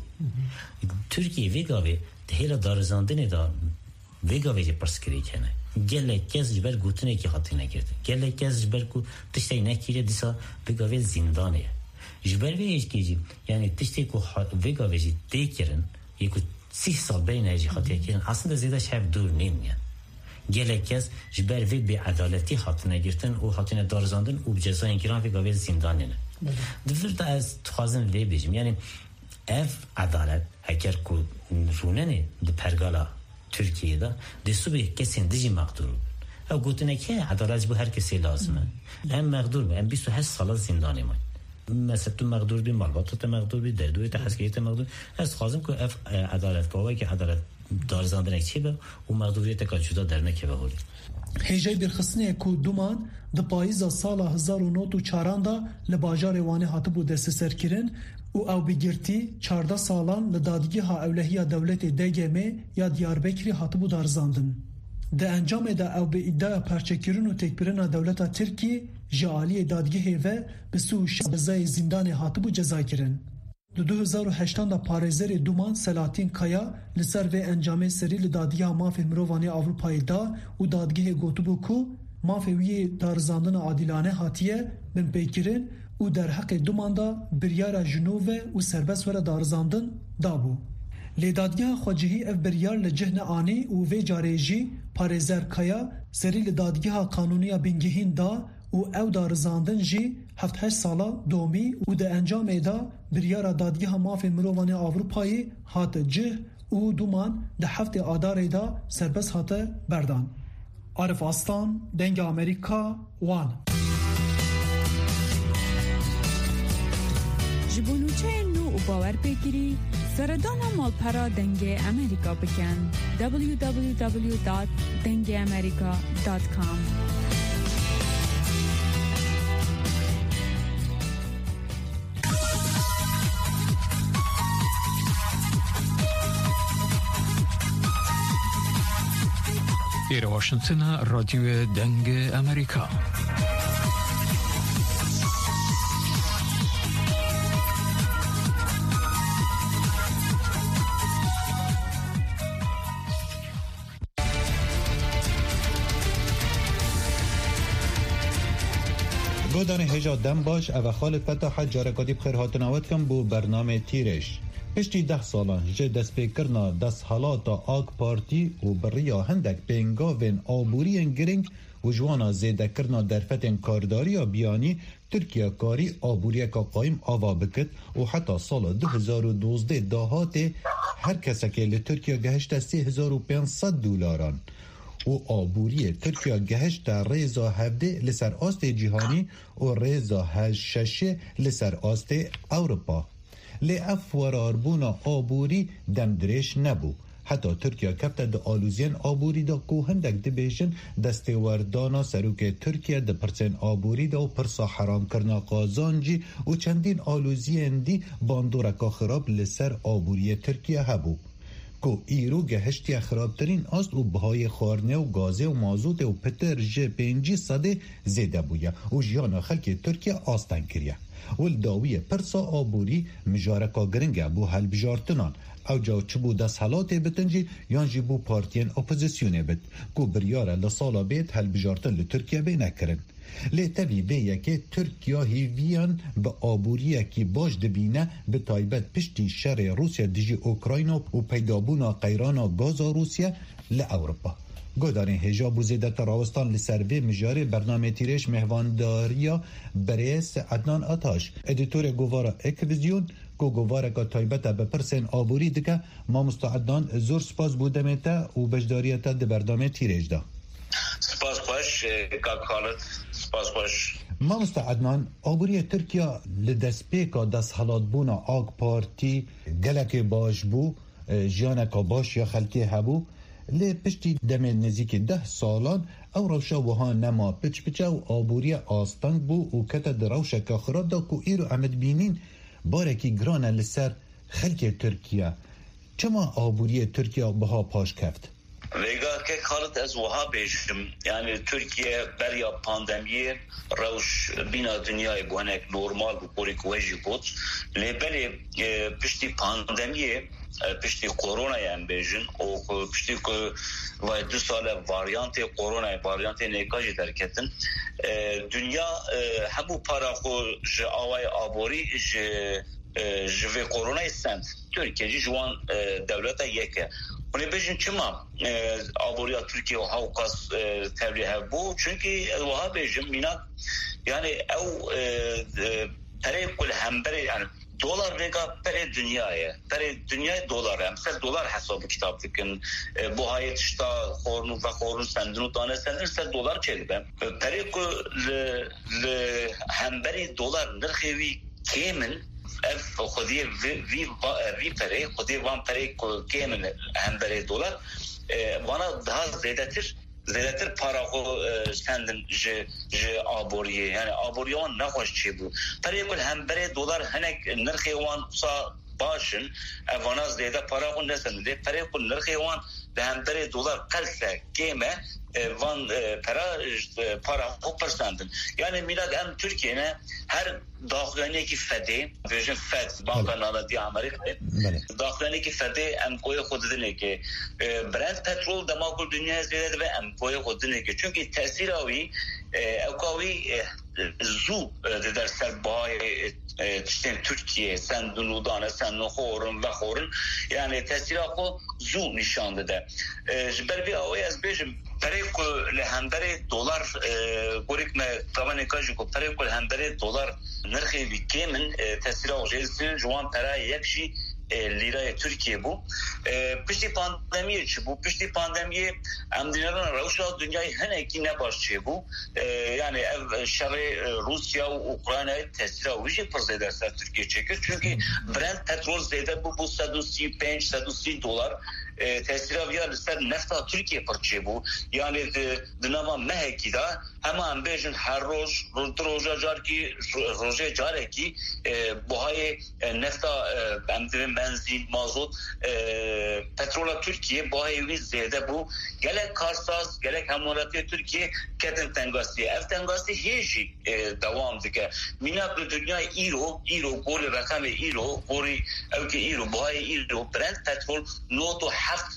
Türkiye vegavi tehela darzandene da vegavi je perskri kene. Gelek kez jiber gutune ki hatına girdi. Gelek kez jiber ku tiştey ne kire disa vegavi zindane. Jiber ve ejki yani tiştey ku vegavi je tekirin yeku 6 sal beyne ej hatya kirin aslında zeda şev dur nem yani. Gelek kez jiber ve bir adaleti hatına girtin o hatına darzandın o cezayın kiran ve gavel zindanene. Devir da az tuhazın ve bejim yani ev adalet eğer ku runene de pergala Türkiye'de de subi kesin dici mağdur. Ev gutune ki adalet bu herkese lazım. Hem mağdur hem 28 sal zindane mi? مثلا تو مقدور بی مالبات تو مقدور بی دردوی تحصیلیت مقدور از خواستم که اف عدالت باوی که عدالت دارزاندن چی به و مقدوریت که جدا در نکه بهولی هیجای برخصنه کو دومان د پاییزا سال 1904 دا لباجار وانه هاتبو دست سرکرین او بگرتی 14 سالان لدادگی ها اولهی دولت DGM یا دیاربکری هاتبو دارزاندن ده انجام ده او به ادعا پرچکرین و تکبرین دولت ترکی جعالی دادگه و به سوش بزای زندان هاتبو جزا کرن. دو 2008 دا پارێزەرê دومان Selahattin Kaya li ser vê encamê serî li dadiya mafê mirovanê Avrupayê da û dadgehê gotibû ku mafê wî yê darizandina adîlane hatiye binpêkirin û derheqê duman da biryara jinove û serbest were darizandin dabû. Lê dadgeha xwecihî ev biryar li cihne anî û vê carê jî parêzer Kaya serî li dadgeha kanûniya bingehîn da û ew darizandin jî 7-8 sala domî û di encamê da biryara dadgeha mafê mirovanê Avrupayê hate cih û duman di heftê adarê da serbest hate berdan. Arif Aslan, Dengê Amerîka, Wan. Ji bo nûçeyên nû û bawerpêkirî, seredana malpera Dengê Amerîka bikin. www.dengeamerika.com ایره واشنگتن رادیو دنگ امریکا. گودان هجا دم باش او خالد فتح جارکاتی بخیر هاتناوت کم بو برنامه تیرش پشتی 10 سالان جه دست پیکرنا دست حالات آگ پارتی و بریا هندک پینگاوین آبورین گرنگ و جوانا زیده کرنا درفتین کارداری بیانی ترکیه کاری آبوری که قایم آوا بکت و حتی سال 2012 داهات هر کسی که لترکیه گهشت 3500 دلاران و آبوری ترکیه گهشت ریزا 17 لسر آست جهانی و ریزا 6 لسر آست اروپا. لی افوراربونا آبوری دمدرش نبو. حتی ترکیه کفت د آلوزین آبوری دا کو هندک دبیجن دستوردانا سروک ترکیه د پرسن آبوری دا و پرسا حرام کرنا قازانجی و چندین آلوزین دی باندورکا خراب لسر آبوری ترکیه هبو کو ایرو گهشتی خرابترین است و بهای خارنه و گازه و مازوت و پتر جه 500 زیده بویا و جیانا خلک ترکیه آستان کریه والداویه پرسا آبوری مجارکا گرنگه بو هل بجارتنان او جا چبو دست حالات بتنجی یانجی بو پارتین اپوزیسیونه بد کو بریاره لسالا بیت هل بجارتن لترکیه بی نکرن لی تبی بیه که ترکیه هیویان به آبوریه که باش دبینه به تایبت پشتی شر روسیا دیجی اوکراینا و پیدابونا قیرانا گازا روسیا لأوروپا گودارین هجاب و زیده تراوستان لسروی مجاره برنامه تیرش مهوانداریا بریس عدنان آتاش ادیتور گوارا اکویزیون کو گواره که تایبت به پرسین آبوری دکه ما مستعدان زور سپاس بودمتا و بجداریتا ده برنامه تیرش ده سپاس خوش کاک خالد سپاس خوش ما مستعدنان آبوری ترکیه لدسپیکا دست حالات بونا آگ پارتی گلک باش بو جیانک باش یا خلکی هبو لی پشتی دم نزیک 10 سالان او روشا وها نما پچ و آبوری آستانگ بو و کتا در روشا که خراب دا کو ایرو عمد بینین بارکی گرانه لسر خلک ترکیه چما آبوری ترکیه بها پاش کفت؟ ویگا که خالد از وها بیشم یعنی ترکیه بریا پاندمیه روش بینا دنیای بوانک نورمال و پوری کوهجی بود لیبلی پشتی پاندمیه پشتی کرونا یم بیشن و پشتی که وای 2 سال واریانت کرونا واریانت نیکاجی درکتن دنیا همو پارا خو آوای آبوری جوی کرونا استند ترکیه جوان دولت یکه اونی بیشن چما آبوریا ترکیه و هاوکاس تبلیغ بو چونکی وها بیشن مینا یعنی او پره کل همبره یعنی دولار رگا پره dünyaya dolar مثلا دولار حساب کتاب دکن bu hayat işte kornu ve korun sendinu tane senirse dolar çelbem pere ko le hemberi dolar nırxevi kemin ev خودی وی پره خودی وان پره کیمن هنبره دلار وانا daha زیادتر para خو سندن ج آبوریه یعنی آبوریه وان نخوش چی بو پره کل هنبره دلار هنک نرخی وان سا باشن وانا زیاده para خو نسنده پره کل نرخی وان به هنبره دلار قلسه کیمه van para o persenden yani milad em Türkiye'ne her daxiliyeki fedi vejin fed bankanala di Amerika daxiliyeki fedi em koyu xudine ki Brent petrol damakul dünya ziyade ve em koyu xudine ki çünkü tesir avi evkavi zu dersel bay işte Türkiye sen dunudan sen nohorun ve horun yani tesir ako zu nişandı da berbi o yazbejim Pereko lehembere dolar gorikme tavane kajiko pereko lehembere dolar nırxı bir kemin tesiri alacağız. Juan para yakşi liraya Türkiye bu. Pişti pandemiye çi bu. Pişti pandemiye amdinaran Rusya dünyayı heneki ne başçı bu. Yani ev şerri Rusya ve Ukrayna tesiri alacak ederse Türkiye çekiyor. Çünkü Brent petrol zeyde bu 135 dolar. tesiri avya lister nefta Türkiye parçayı bu. Yani dinama meheki da hemen bejin her roja jar ki roja jar ki buhay nefta benzin mazot petrola Türkiye buhay biz zede bu gerek Karsaz gerek Hamuratya Türkiye kedin tengasi ev tengasi heji devam dike minat dünya euro gol rakamı euro gori evki euro buhay euro Brent petrol notu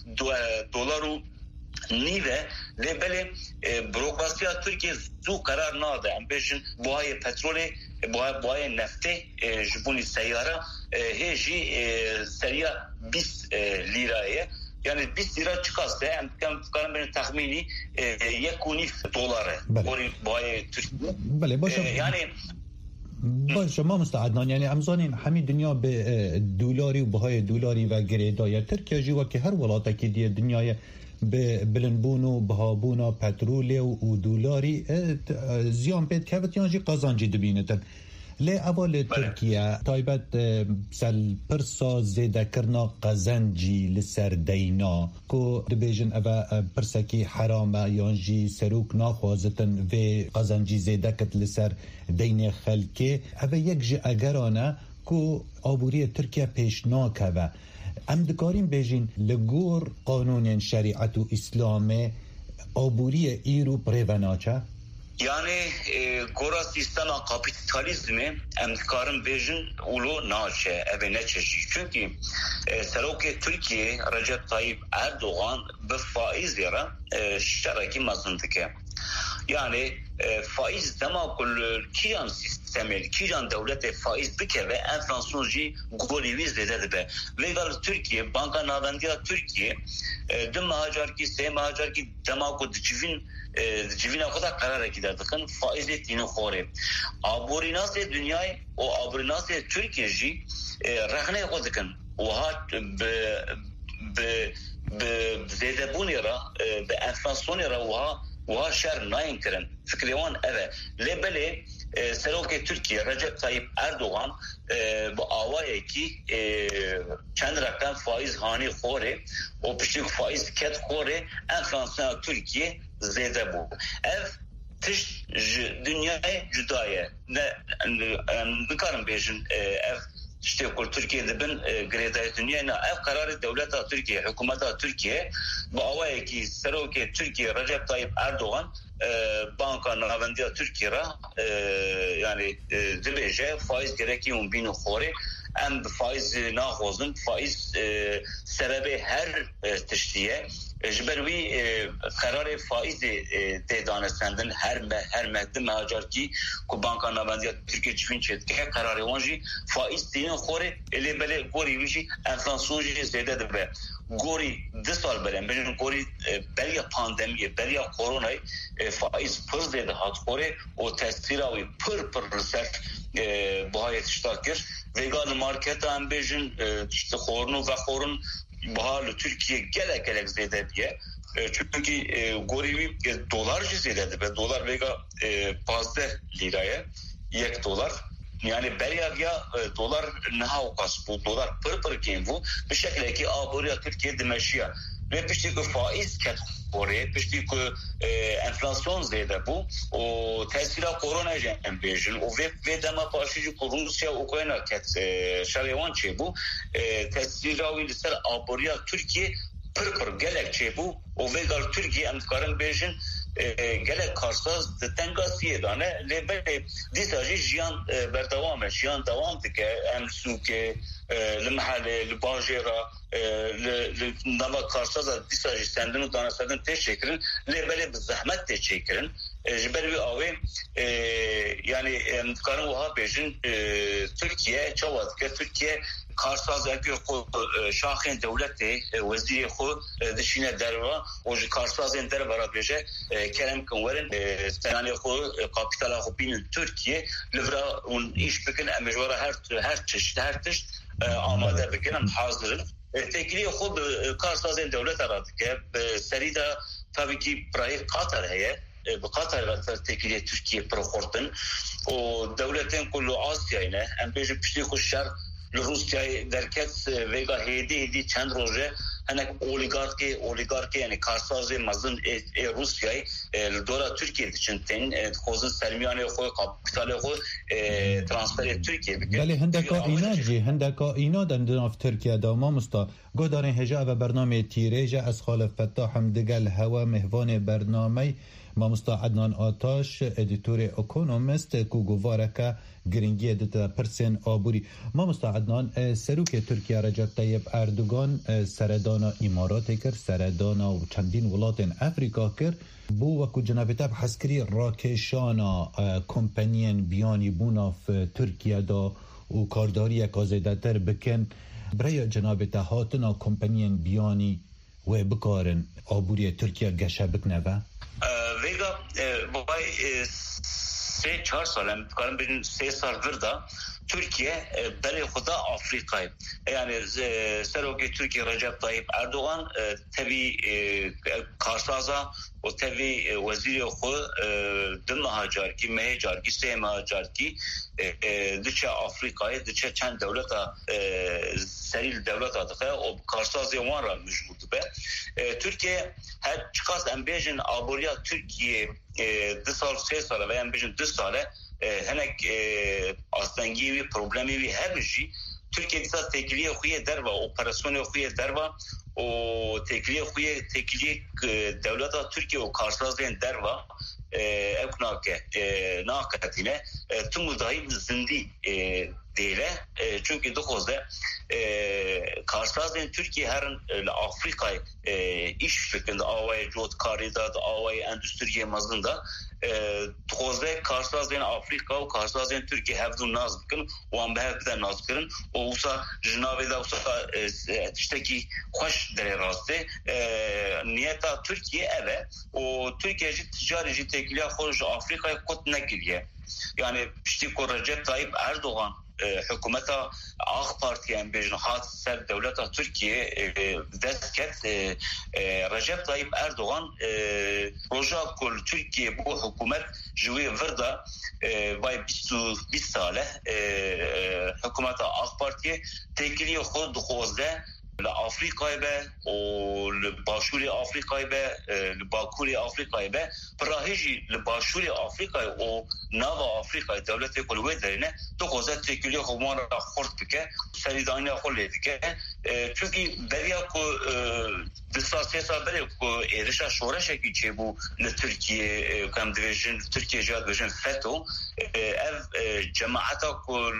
$7 nive lebele bürokrasiya Türkiye zu karar nada ambeşin buhay petrole buhay nefte jibuni seyyara heji seriya 20 liraya yani 20 lira çıkarsa hem benim tahmini $1 buhay Türkiye yani باشه ما مستعدان یعنی امزانین همین دنیا به دلاری و بهای دلاری و گریدای ترکیه جوا که هر ولاته که دیگه دنیای به بلنبون و بهابون پترول و دلاری زیان پید که یانجی قازانجی دبینتن لی اول ترکیه تایبت سل پرسا زیده کرنا قزنجی لسر دینا کو دبیجن اوه پرسکی حرامه یانجی سروک ناخوازتن و قزنجی زیده کت لسر دین خلکه اوه یک جی اگرانه کو آبوری ترکیه پیش ناکوه ام دکاریم بیجین لگور قانون شریعت و اسلام آبوری ایرو پریوناچه؟ Yani gora sistema kapitalizmi emkarın bejin ulu naçe eve ne çeşit çünkü seroke Türkiye Recep Tayyip Erdoğan bir faiz yara şaraki mazındike yani faiz dema kul kiyan sistemi kiyan devlete faiz bike ve enflasyonji goliviz dedi be ve gal Türkiye banka navendiya Türkiye dün mahacar ki se mahacar ki dema ko civina kadar karar giderdikin faiz ettiğini khore aburinası dünyayı o aburinası Türkiye'ji rahne kodukin o hat be zedebunira be enflasyonira o şer nayin kirin fikrivan eve lebeli seroke Türkiye Recep Tayyip Erdoğan bu avaya ki kendi rakam faiz hani khore o piştik faiz ket khore enflasyon Türkiye zede bu ev tiş dünyaya cüdaya ne bikarım bejin ev işte Türkiye'de ben gredayet dünyaya ev kararı devleta Türkiye hükümeta Türkiye bu avaya ki seroke Türkiye Recep Tayyip Erdoğan banka navendiya Türkiye'ye yani dibeje faiz gerekiyor binu khore em faiz naxozun faiz sebebi her tiştiye jberwi kararı faiz de danesenden her mehdi macar ki ku banka navendiya Türkiye çivin çetke kararı wanji faiz dinin khore ele bele gori viji enflasyonji zede de be gori 2 sal beren benim gori belya pandemiye belya koronayı faiz pır dedi hat khore o tesirawi pır ser bu yetiştakir vegan market ambejin işte khornu ve khorun bahalı Türkiye gelek zede diye çünkü gorivi dolarcı zede be dolar vega 15 liraya $1 yani belya dolar naha okas bu dolar pır kim bu bir şekilde ki aburiya Türkiye demeşiya ve pişti ki faiz ket oraya pişti ki enflasyon zede bu o tesira korona embejin o ve dema paşıcı Rusya Ukrayna ket şarevan çe bu tesira uliser aburiya Türkiye pır gelek bu o ve gal Türkiye emkarın bejin gelek karsaz tengasiye dane lebe disaji jiyan berdevam jiyan devam dike em suke المحله لباجرا لنما كارسازا disaji sendin danasadın teşekkürün lebele zahmet teşekkürün jbervi avi yani karın oha bejin Türkiye çavat Türkiye karsaz ekü şahın devleti veziri xo dişine derva o karsazın dervara beje kerem kunverin senani xo kapitala xo bin Türkiye livra un iş bikin emjvara her çeşit amade bikin hazırın tekliği xo karsazın devlet aradı ki serida tabii ki prayı Katar heye bu Katar tekliği Türkiye prokortun o devletin kullu Asya'yla em beje pişti xuşar Rusya derket vega hedi çend roje hani oligarki yani karsazı mazın Rusya'yı dola Türkiye için ten kozun sermayane koy kapitale koy transfer et Türkiye بله هندکا اینا دندناف ترکیه دا ما مستا گودارین هجا و برنامه تیریجا از خالف فتاح همدگل هوا مهوان برنامه ما مستا عدنان آتاش ادیتور اکونومیست کو گوارکا گرینگی دتا پرسن آبوری ما مستا عدنان سروک ترکیه رجب طیب اردوغان سردانا امارات کر سردانا و چندین ولات افریقا کر بو وکو جنابتاب حسکری راکشانا کمپانین بیانی بوناف ترکیه دا و کارداری اکازیدتر بکن برای جنابتا هاتنا کمپانین بیانی و بکارن آبوری ترکیه گشه بکنه و Vega bay 3-4 سال هم کارم ببین 3 سال وردا Türkiye beri xuda Afrika'yı yani seroki Türkiye Recep Tayyip Erdoğan tabi karsaza o tabi veziri xu dmahacar ki mehacar ki semahacar ki diçe Afrika'yı diçe çend devleta seril devleta dıxa o karsaz yamanra mevcut be Türkiye her çıkas embejin aburiya Türkiye 2 sal 3 sal veya embejin 2 sale henek aslında bir problemi bir her şey Türkiye disa tekliye xuye derva operasyonu xuye derva o tekliye devleta Türkiye o karsazlayan derva eknake nakatine tüm dahil zindi değil çünkü dokuzda karsazlayan Türkiye her Afrika'yı iş fikrinde avay jot karidat avay endüstriye mazında dokuzda karsazlayan Afrika o karsazlayan Türkiye hevdun nazbıkın o an behevden nazbıkın o usa jinaveda usa tişteki hoş dere rastı niyeta Türkiye eve o Türkiye'ci ticarici tekliye hoş Afrika'ya kot nekiliye yani işte Recep Tayyip Erdoğan hükümeta AK Parti'nin bejin hat ser devleta Türkiye desket Recep Tayyip Erdoğan roja kol Türkiye bu hükümet jüvi verda vay 20 sale hükümeta AK Parti'ye tekliye xod xozde Afrika'yı be o başuri Afrika'yı be bakuri Afrika'yı be prahici başuri Afrika'yı o nava Afrika'yı devleti kolüvelerine dokuza tekiliyor kumara xort bike seridane xoledike çünkü beriya ko disasiyasa beriya ko erişa şoreşe ki bu Türkiye kam division Türkiye cihad division FETÖ ev cemaata ko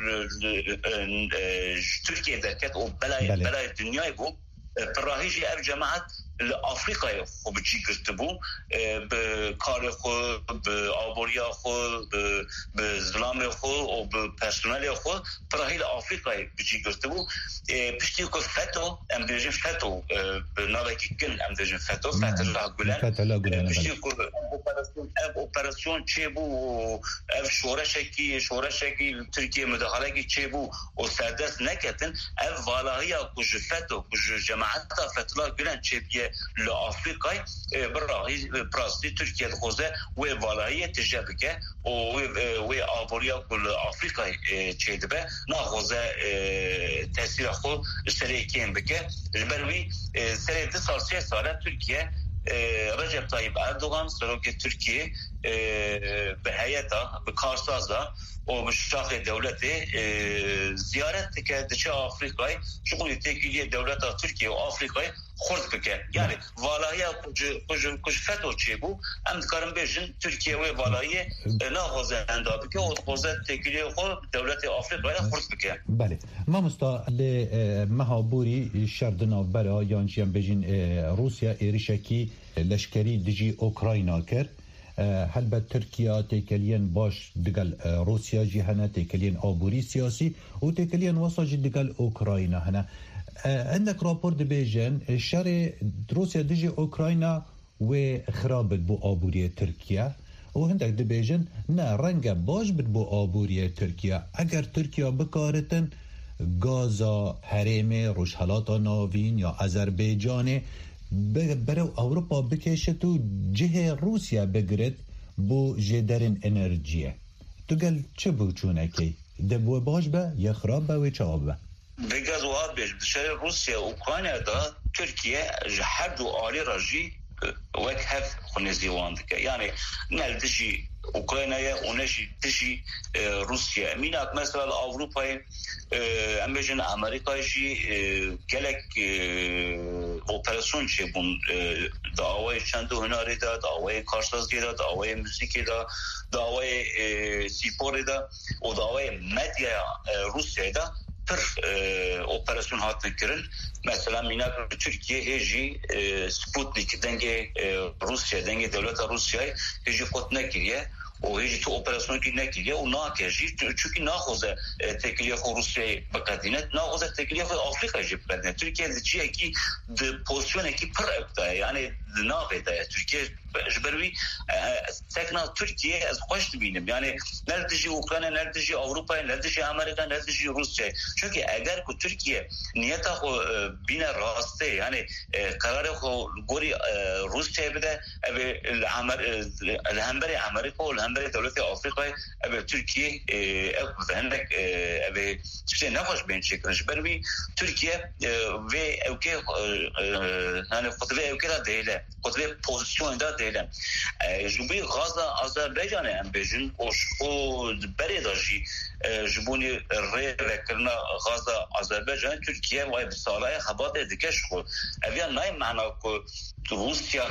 Türkiye'de ket o belay dünya bu prahici ev cemaat Afrika'ya خو بچی کرده بو به کار خو به آبوریا خو به زلام خو و به پرسنل خو پراهیل آفریقای بچی کرده بو پشتی که فتو ام دیجن فتو به نوعی کن ام دیجن فتو فتلا گلن پشتی که اپراسیون چه بو اف شورشکی ترکیه مداخله کی چه بو و سردست نکتن اف والایه کج فتو کج جماعت فتلا گلن چه بیه لأفريقيا براهي براسي تركيا الخوزة ووالایه تجربه و آبوریا کل آفریقای چیدبه ناخوزه تاثیر خود سریکین بکه جبروی سری 2 سال 3 ساله ترکیه Recep Tayyip Erdoğan سروک Türkiye به هیئتا به کارسازا و مشتاق دولتی ziyaret که دچه آفریقای شغلی تکیلی دولت ترکیه و آفریقای خورد بکه یعنی والایه کج فتو چی بو هم دکارم بیشن ترکیه و والایه ناخوزه اندابه که و خوزه تکیلی خود دولت آفریقای خورد بکه بله ما مستا مهابوری شردنا برا یانجیان بیشن روسیا ایریشکی لشکری دجی اوکراینا کرد هلبت ترکیه تکلین باش دگل روسیا جهنه تکلین آبوری سیاسی و تکلین واساج دگل اوکراینا هنه عندك رابور دبيجن شر روسيا دجي اوكراينا وخرابت بو آبورية تركيا وعندك دبيجن نا رنگا باش بو آبورية تركيا اگر تركيا بكارتن غازا حريمي روشهلاتا ناوين یا آذربایجان برو اوروپا بکشتو جه روسيا بگرد بو جدرن انرژیه تو گل چه بو چونکی دبو باش با یا خراب با و چاب بگاز و آبیش بشار روسیا و اوکراینادا ترکیه هر دو آلی راجی وک هف خونزیوان دکه یعنی نل دشی اوکراینaya اونشی دشی روسیا مینات مثلا اروپای امریکن امریکایشی گلک اپراسیون چه بون دعوای چند هنری دا دعوای کارسازی دا دعوای موسیقی دا دعوای سپور دا و دعوای مدیا روسیا دا پر operasyon hatına girin. Mesela minak Türkiye heji Sputnik denge Rusya denge devlet Rusya'yı heji kotuna giriyor. O heji tu operasyon ki ne giriyor? O na heji çünkü na hoza tekliye Rusya'yı bakadinet na hoza tekliye Afrika jiplerine. Türkiye'de ki de pozisyon ki per yani نافه ده ترکیه جبروی سکنا ترکیه از خوش بینم یعنی نردجی اوکراین نردجی اروپا نردجی امریکا نردجی روسیه چون که اگر که ترکیه نیتا خو بین راسته یعنی قرار خو گوری روسیه بده الهمبر امریکا و الهمبر دولت آفریقا ترکیه هندک چه نخوش بین شکل جبروی ترکیه و اوکی یعنی خطبه اوکی را دیله خطبه پوزیشن دا دیلن جنوبی غزه آذربایجان ام بیجن خود بری داشی جبونی ری وکرنا غزه آذربایجان ترکیه و بسالای خبات دیگه خود اویا نای معنا که روسیا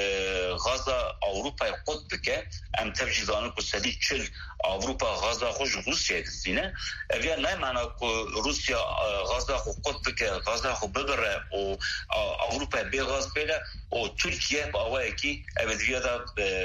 غزه اروپا خود بکه ام تبجیزانه که سدی چل اروپا غزه خوش روسیا دستینه اویا نای معنا که روسیا غزه خود بکه غزه خود ببره و اروپا بی غاز بیله و ترکیه با اوه اکی اوه دا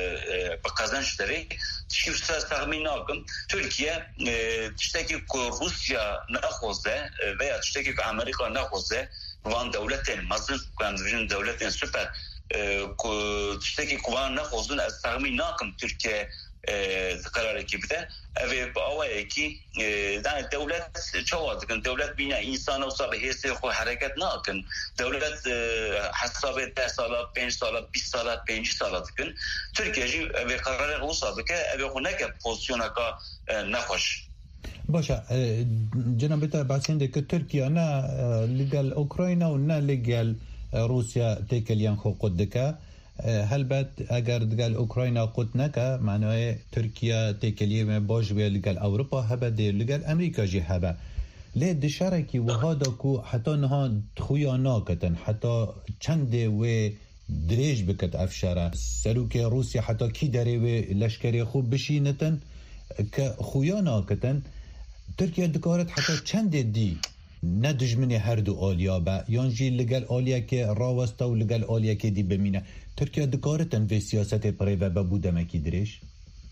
بقازنش داره شیفت تخمین ناکم ترکیه تشتکی که روسیا نخوزده و یا تشتکی که امریکا نخوزده وان دولتین مزن کنم دولتین سپر که تشتکی که وان نخوزدون از تخمین ناکم ترکیه قراره کی بده اوه با اوه کی دولت چواد کن دولت بینه انسان و صاحب حیث خو حرکت نکن دولت حساب 10 سال 5 سال 20 سال 5 سال کن ترکیه جی اوه قراره وصل که اوه خو نکه پوزیشن کا نخوش باشه جناب تا بحثنده که ترکیه نه لگل اوکراین و نه لگل روسیا تکلیان خو قدکه هلبت اگر دگل اوکراین قد نکه معنای ترکیه تکلیه باش به لگل اوروپا هبه ده لگل امریکا جی هبه لی دشارکی وهادا کو حتی نها خویا ناکتن حتی چند و دریج بکت افشاره سروک روسیا حتی کی داره و لشکری خوب بشینتن که خویا ناکتن ترکیه دکارت حتی چند دی نه دجمنی هر دو آلیا با یانجی لگل آلیا که راوسته و لگل آلیا که دی بمینه ترکیه دکارتن به سیاست پریوه ببودمه کی دریش؟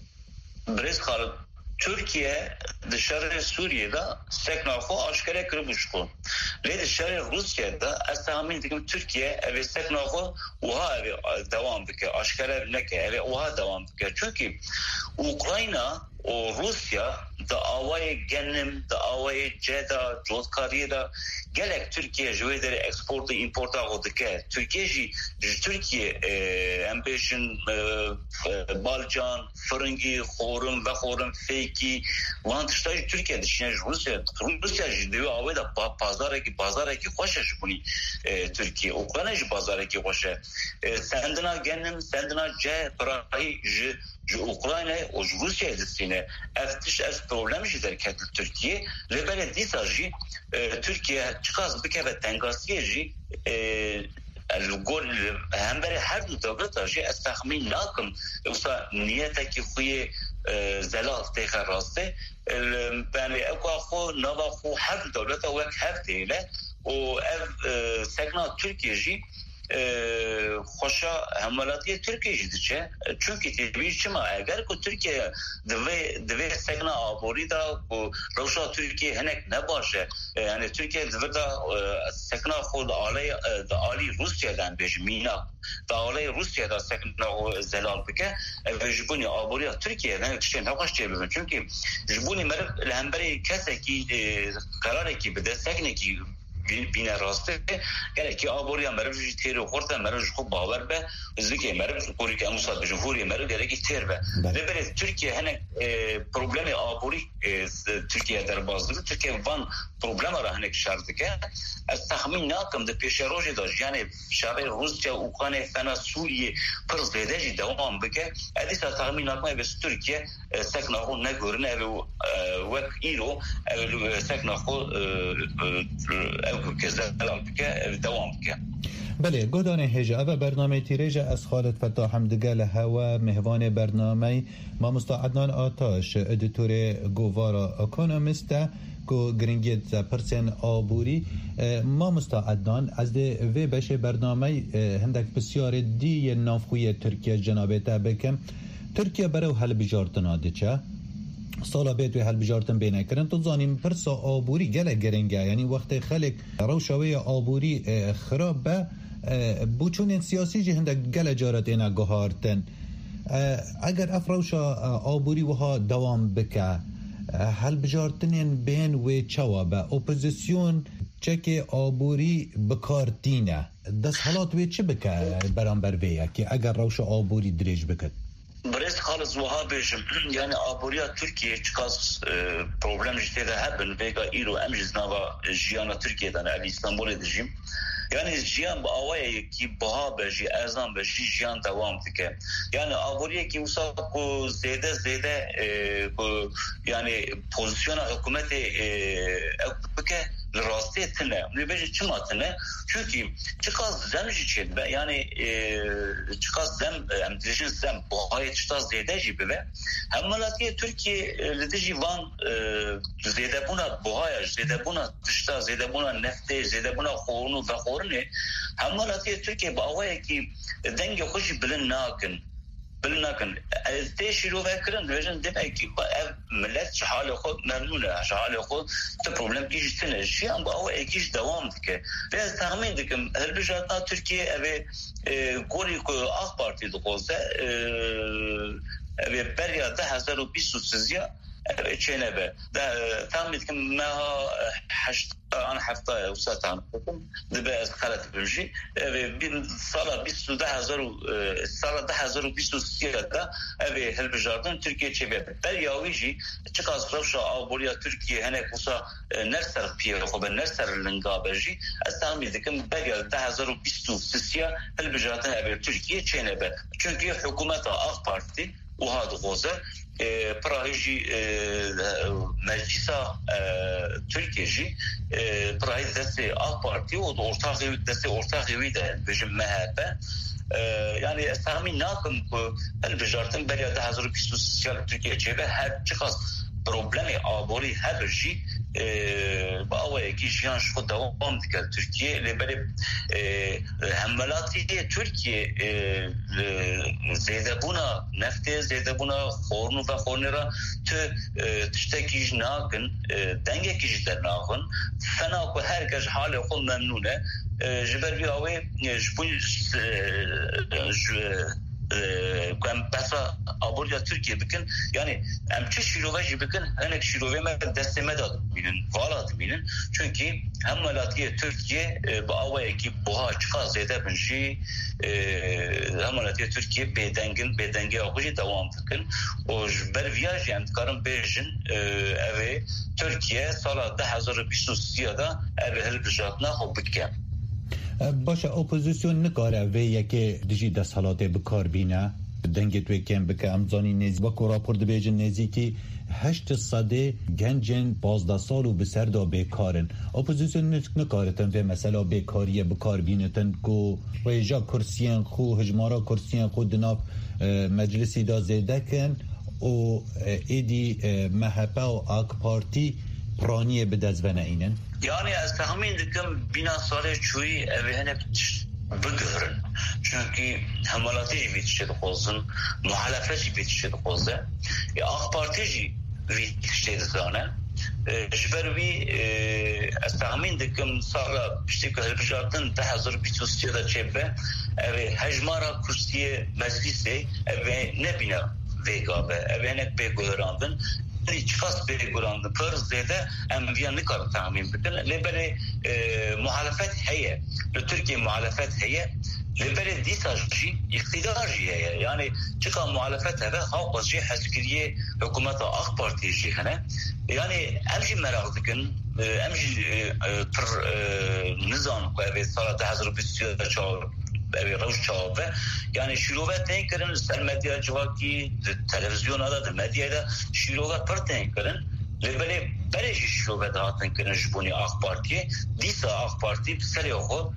بریز خالد ترکیه دشار سوریه دا سکنا خو آشکره کربوش خو لی دشار روسیه دا از تحمین دیگم ترکیه اوی سکنا خو وها اوی دوام بکه آشکره نکه اوی وها دوام بکه چونکه اوکراینا و روسیا دا آوای گنم دا آوای جدا جودکاری دا گلک ترکیه جوی در اکسپورت ایمپورت آقا دکه ترکیه جی ترکیه امبیشن بالجان فرنگی خورم و خورم فیکی وانتشتای ترکیه دشینه روسیا جی دوی آوای دا بازاره کی خوشش کنی ترکیه اوکراینه جی بازاره کی خوشه سندنا گنم سندنا جه برای جو اوکراینه و روسیا دستینه افتش از پروبلمشی در کتل ترکیه لبنه دیسا جی ترکیه چقاس بکه و تنگاسیه جی الگول هم برای هر دو دولت جی از تخمین ناکم اوسا نیته که خوی زلال تیخه راسته بانی اوکا خو نوا خو هر دو دولت وک هفته له و سکنا ترکیه جی خوشا حملاتی ترکیه جدی چه چونکه تبیش چما اگر که ترکیه دوی سگنا آبوری دا و روشا ترکیه هنک نباشه یعنی ترکیه دوی دا سگنا خود آلی روسیه دن بیش مینا دا آلی روسیه دا سگنا زلال بکه و جبونی آبوری ترکیه هنک چه نباش چه ببین چونکه جبونی مرد لحنبری کسی که قراره که بده سگنه که بینه راسته یعنی که آبوری مرد تیر خورده مرد خوب باور به ازدیکه مرد کوری که اموساد به جمهوری مرد گره که تیر به لبره ترکیه هنه پروبلم آبوری ترکیه در بازده ترکیه وان پروبلم را هنه شرده که از تخمین ناکم ده پیش روژه داشت یعنی شبه روسیه اوکراین فنا سوریه پر زیده جی دوام بکه ادیسا تخمین ناکمه به ترکیه سکنا خود نگورنه وک ایرو سکنا خود بله گودان هجا و برنامه تیرژ از خالد فتاح حمدگل هوا مهوان برنامه ما مستعدنان آتاش ادیتور گوارا اکونومیست کو گرینگیت پرسن آبوری ما مستعدنان از وی بش برنامه هندک بسیار دی نافخوی ترکیه جنابه تا بکم ترکیه برای حل بجارتنا دیچه؟ سالا بیت و هلبجارتن بینه کرن تو زانیم پرسا آبوری گله گرنگه یعنی وقت خلق روشوی آبوری خراب به بوچون سیاسی جه هنده گله جارت اینا گهارتن اگر افروشا آبوری وها دوام بکه هلبجارتنین بین و چوابه اپوزیسیون چک آبوری بکارتینه دست حالات وی چه بکه برانبر ویه که اگر روش آبوری دریج بکد برز خالص وها بيجم يعني آبوريا تركيا چقاس problem جتده هبن بيگا ایرو امجز نوا جیانا ترکیه دانه علی استانبول دجیم yani jiyan bu avaya ki baha beji ezan beji jiyan devam dike yani avuriye ki usa ko zede bu yani pozisyona hükümeti ekbike rastı etine ne beji çımatine çünkü çıkaz zemji için yani çıkaz zem emdijin zem bahaya çıtaz zede gibi ve hemmalatiye Türkiye lidici van zede buna bahaya zede buna dışta zede buna nefte zede buna horunu da horunu hemmalatiye Türkiye bahaya ki denge hoşi bilin nakin تشيلو فكرن لازم دبي كي ملات شحال خود ممنونه شحال خود تو بروبلم كيش تنجي ام باو اكيش دوام دك بس تخمين دكم هل بجاتنا تركيا ابي كوري كو اخ بارتي دقوزه ابي بريا 2023 چنبه تامید که ما آن هفته وسطان دبی از خالت بمشي بين سال 2023 دا ابي هالبجاردن تركيا تشبه برياويجي تشقاس روشا آبوريا تركيا هناك وسا نرسر بيه خو نرسر لنقابجي استعمل دكم بريا 2023 هالبجاردن ابي تركيا چنبه çünkü hükümet AK Parti وهذا غوزه براهيجي مجلسا تركيجي براهيج دستي AK Parti o da ortak evi de bizim MHP yani tahmin nakım bu elbejartın belirde hazır sosyal Türkiye çebe her çıkaz problemi abori her şey باوی کی جیان شو دوام دیگر ترکیه لبری حملاتی ترکیه زیاده بونا نفته زیاده بونا خورنو و خورنرا تو تشتکیش ناکن دنگه کیش در ناکن فنا کو هر کس حال خود ممنونه جبر بی اوی جبون كان بس أبوريا تركيا بكن يعني أم تشيلوفاجي بكن هناك شيلوفي ما دست مداد مينن فالات مينن çünkü همالاتية تركيا بأوائل كي بها چقا زيادة بنشي همالاتية تركيا بدنگل أخوشي دوام بكن وجبر فياج يعني تكارن بيجن أوي تركيا سال 2023 دا أوي هالبجاتنا خب بكن باشه اپوزیسیون نکاره و یکی دیجی دست حالاته بکار بینه دنگت وکیم بکه امزانی نزی با که راپور دبیجن نزی که 800 گنجن 15 سال و بسر دا بیکارن اپوزیسیون نکارتن و مثلا بیکاریه بکار بینتن که ریجا کرسیان خو هجمارا کرسیان خو دناف مجلسی دا زیده کن و ایدی محبه و آک پارتی پرانیه بدزبنه اینن yani az tahmin dikim bina sale çuyi evhene bugörün çünkü hamalatı bitişe de olsun muhalefet bitişe de olsun AK Partici bitişe de zane jbervi az tahmin dikim sala işte kalbijatın 2023 da çebe ev hecmara kursiye meclisi ev ne bina vegabe evhene begörandın çıkas bir kurandı Pırz'da emviyanlı kadar tahmin biten lebere muhalefet heye Türkiye muhalefet heye lebere disajı iktidarcıya yani çıkan muhalefet heve halkacı hezkiriye hükümete AK Parti'yi hene yani emci merak dikin emci tır nizam ve salata hazır bir sürede çağır روش چاوه yani şirove tenkerin ser medya civaki televizyona da medya da şirove per tenkerin ve böyle şirove da tenkerin jbuni AK Parti disa AK Parti seriyo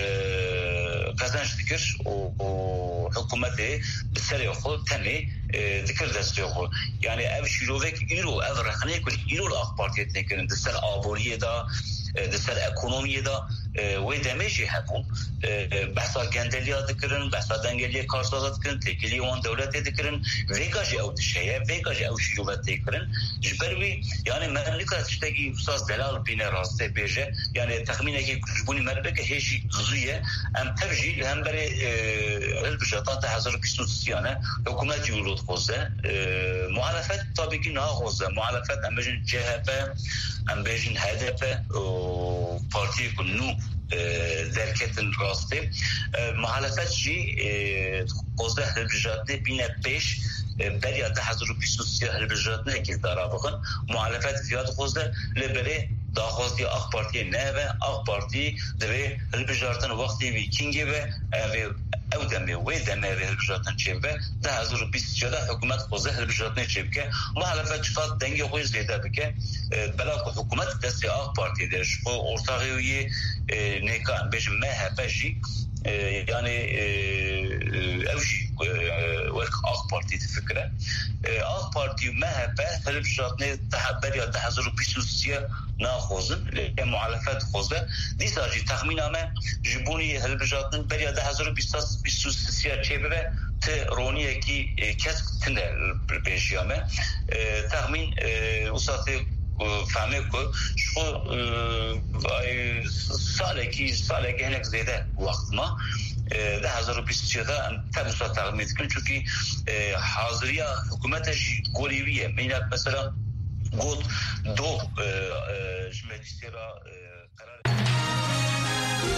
kazanç dikir o hükümeti seriyo temi dikir desteği yani ev şirove ki iro ev rahne kul iro AK Parti tenkerin ser aboriye da ser ekonomiye da و دمیجی هبون بحثا گندلیا دکرن بحثا دنگلی کارسازات کردن تکیلی وان دولت دکرن ویگاج او تشیه ویگاج او شیوبت دکرن جبروی یعنی من نکات شتگی اساس دلال بین راسته بیجه یعنی تخمینه که کجبونی مربه که هیچی زویه ام تبجی هم برای البجاتات 2023 یعنی حکومت یورود خوزه معرفت طبقی نه خوزه معرفت ام بجن جهب ام بجن هدف و پارتی کنو درکتن راسته محالفت جی قوزده هلبجاتنه بینه پیش بریا 2023 هلبجاتنه که دارا بخن محالفت زیاد قوزده لبره داخواستی آخ پارتی نه و آخ پارتی دوی هلبجاتن وقتی ویکینگی و او دمه و دمه هلبجاتن چه و 2024 حکومت قوزده هلبجاتنه چه بکه محالفت چقدر دنگی خوی زیده بکه بلا که حکومت دستی آخ پارتی درش و ارتاقیوی نیکان بیش مهبشی یعنی اوجی ورک آخ پارتی تفکره آخ پارتی مهبه هلبجاتنه تحبر یا 2023 ناخوزن لیکن معالفت خوزه دیساجی تخمین همه جبونی هلبجاتن بریا 2023 چه ببه رونیه کی کس تنه بیشیامه تخمین وساطه فهمه که شو ساله که هنک زیده وقت ما 2024 تبصره تقمید کن چونکه حاضریه حکومتش گوریویه مینه مثلا گود دو مجلسی را قرار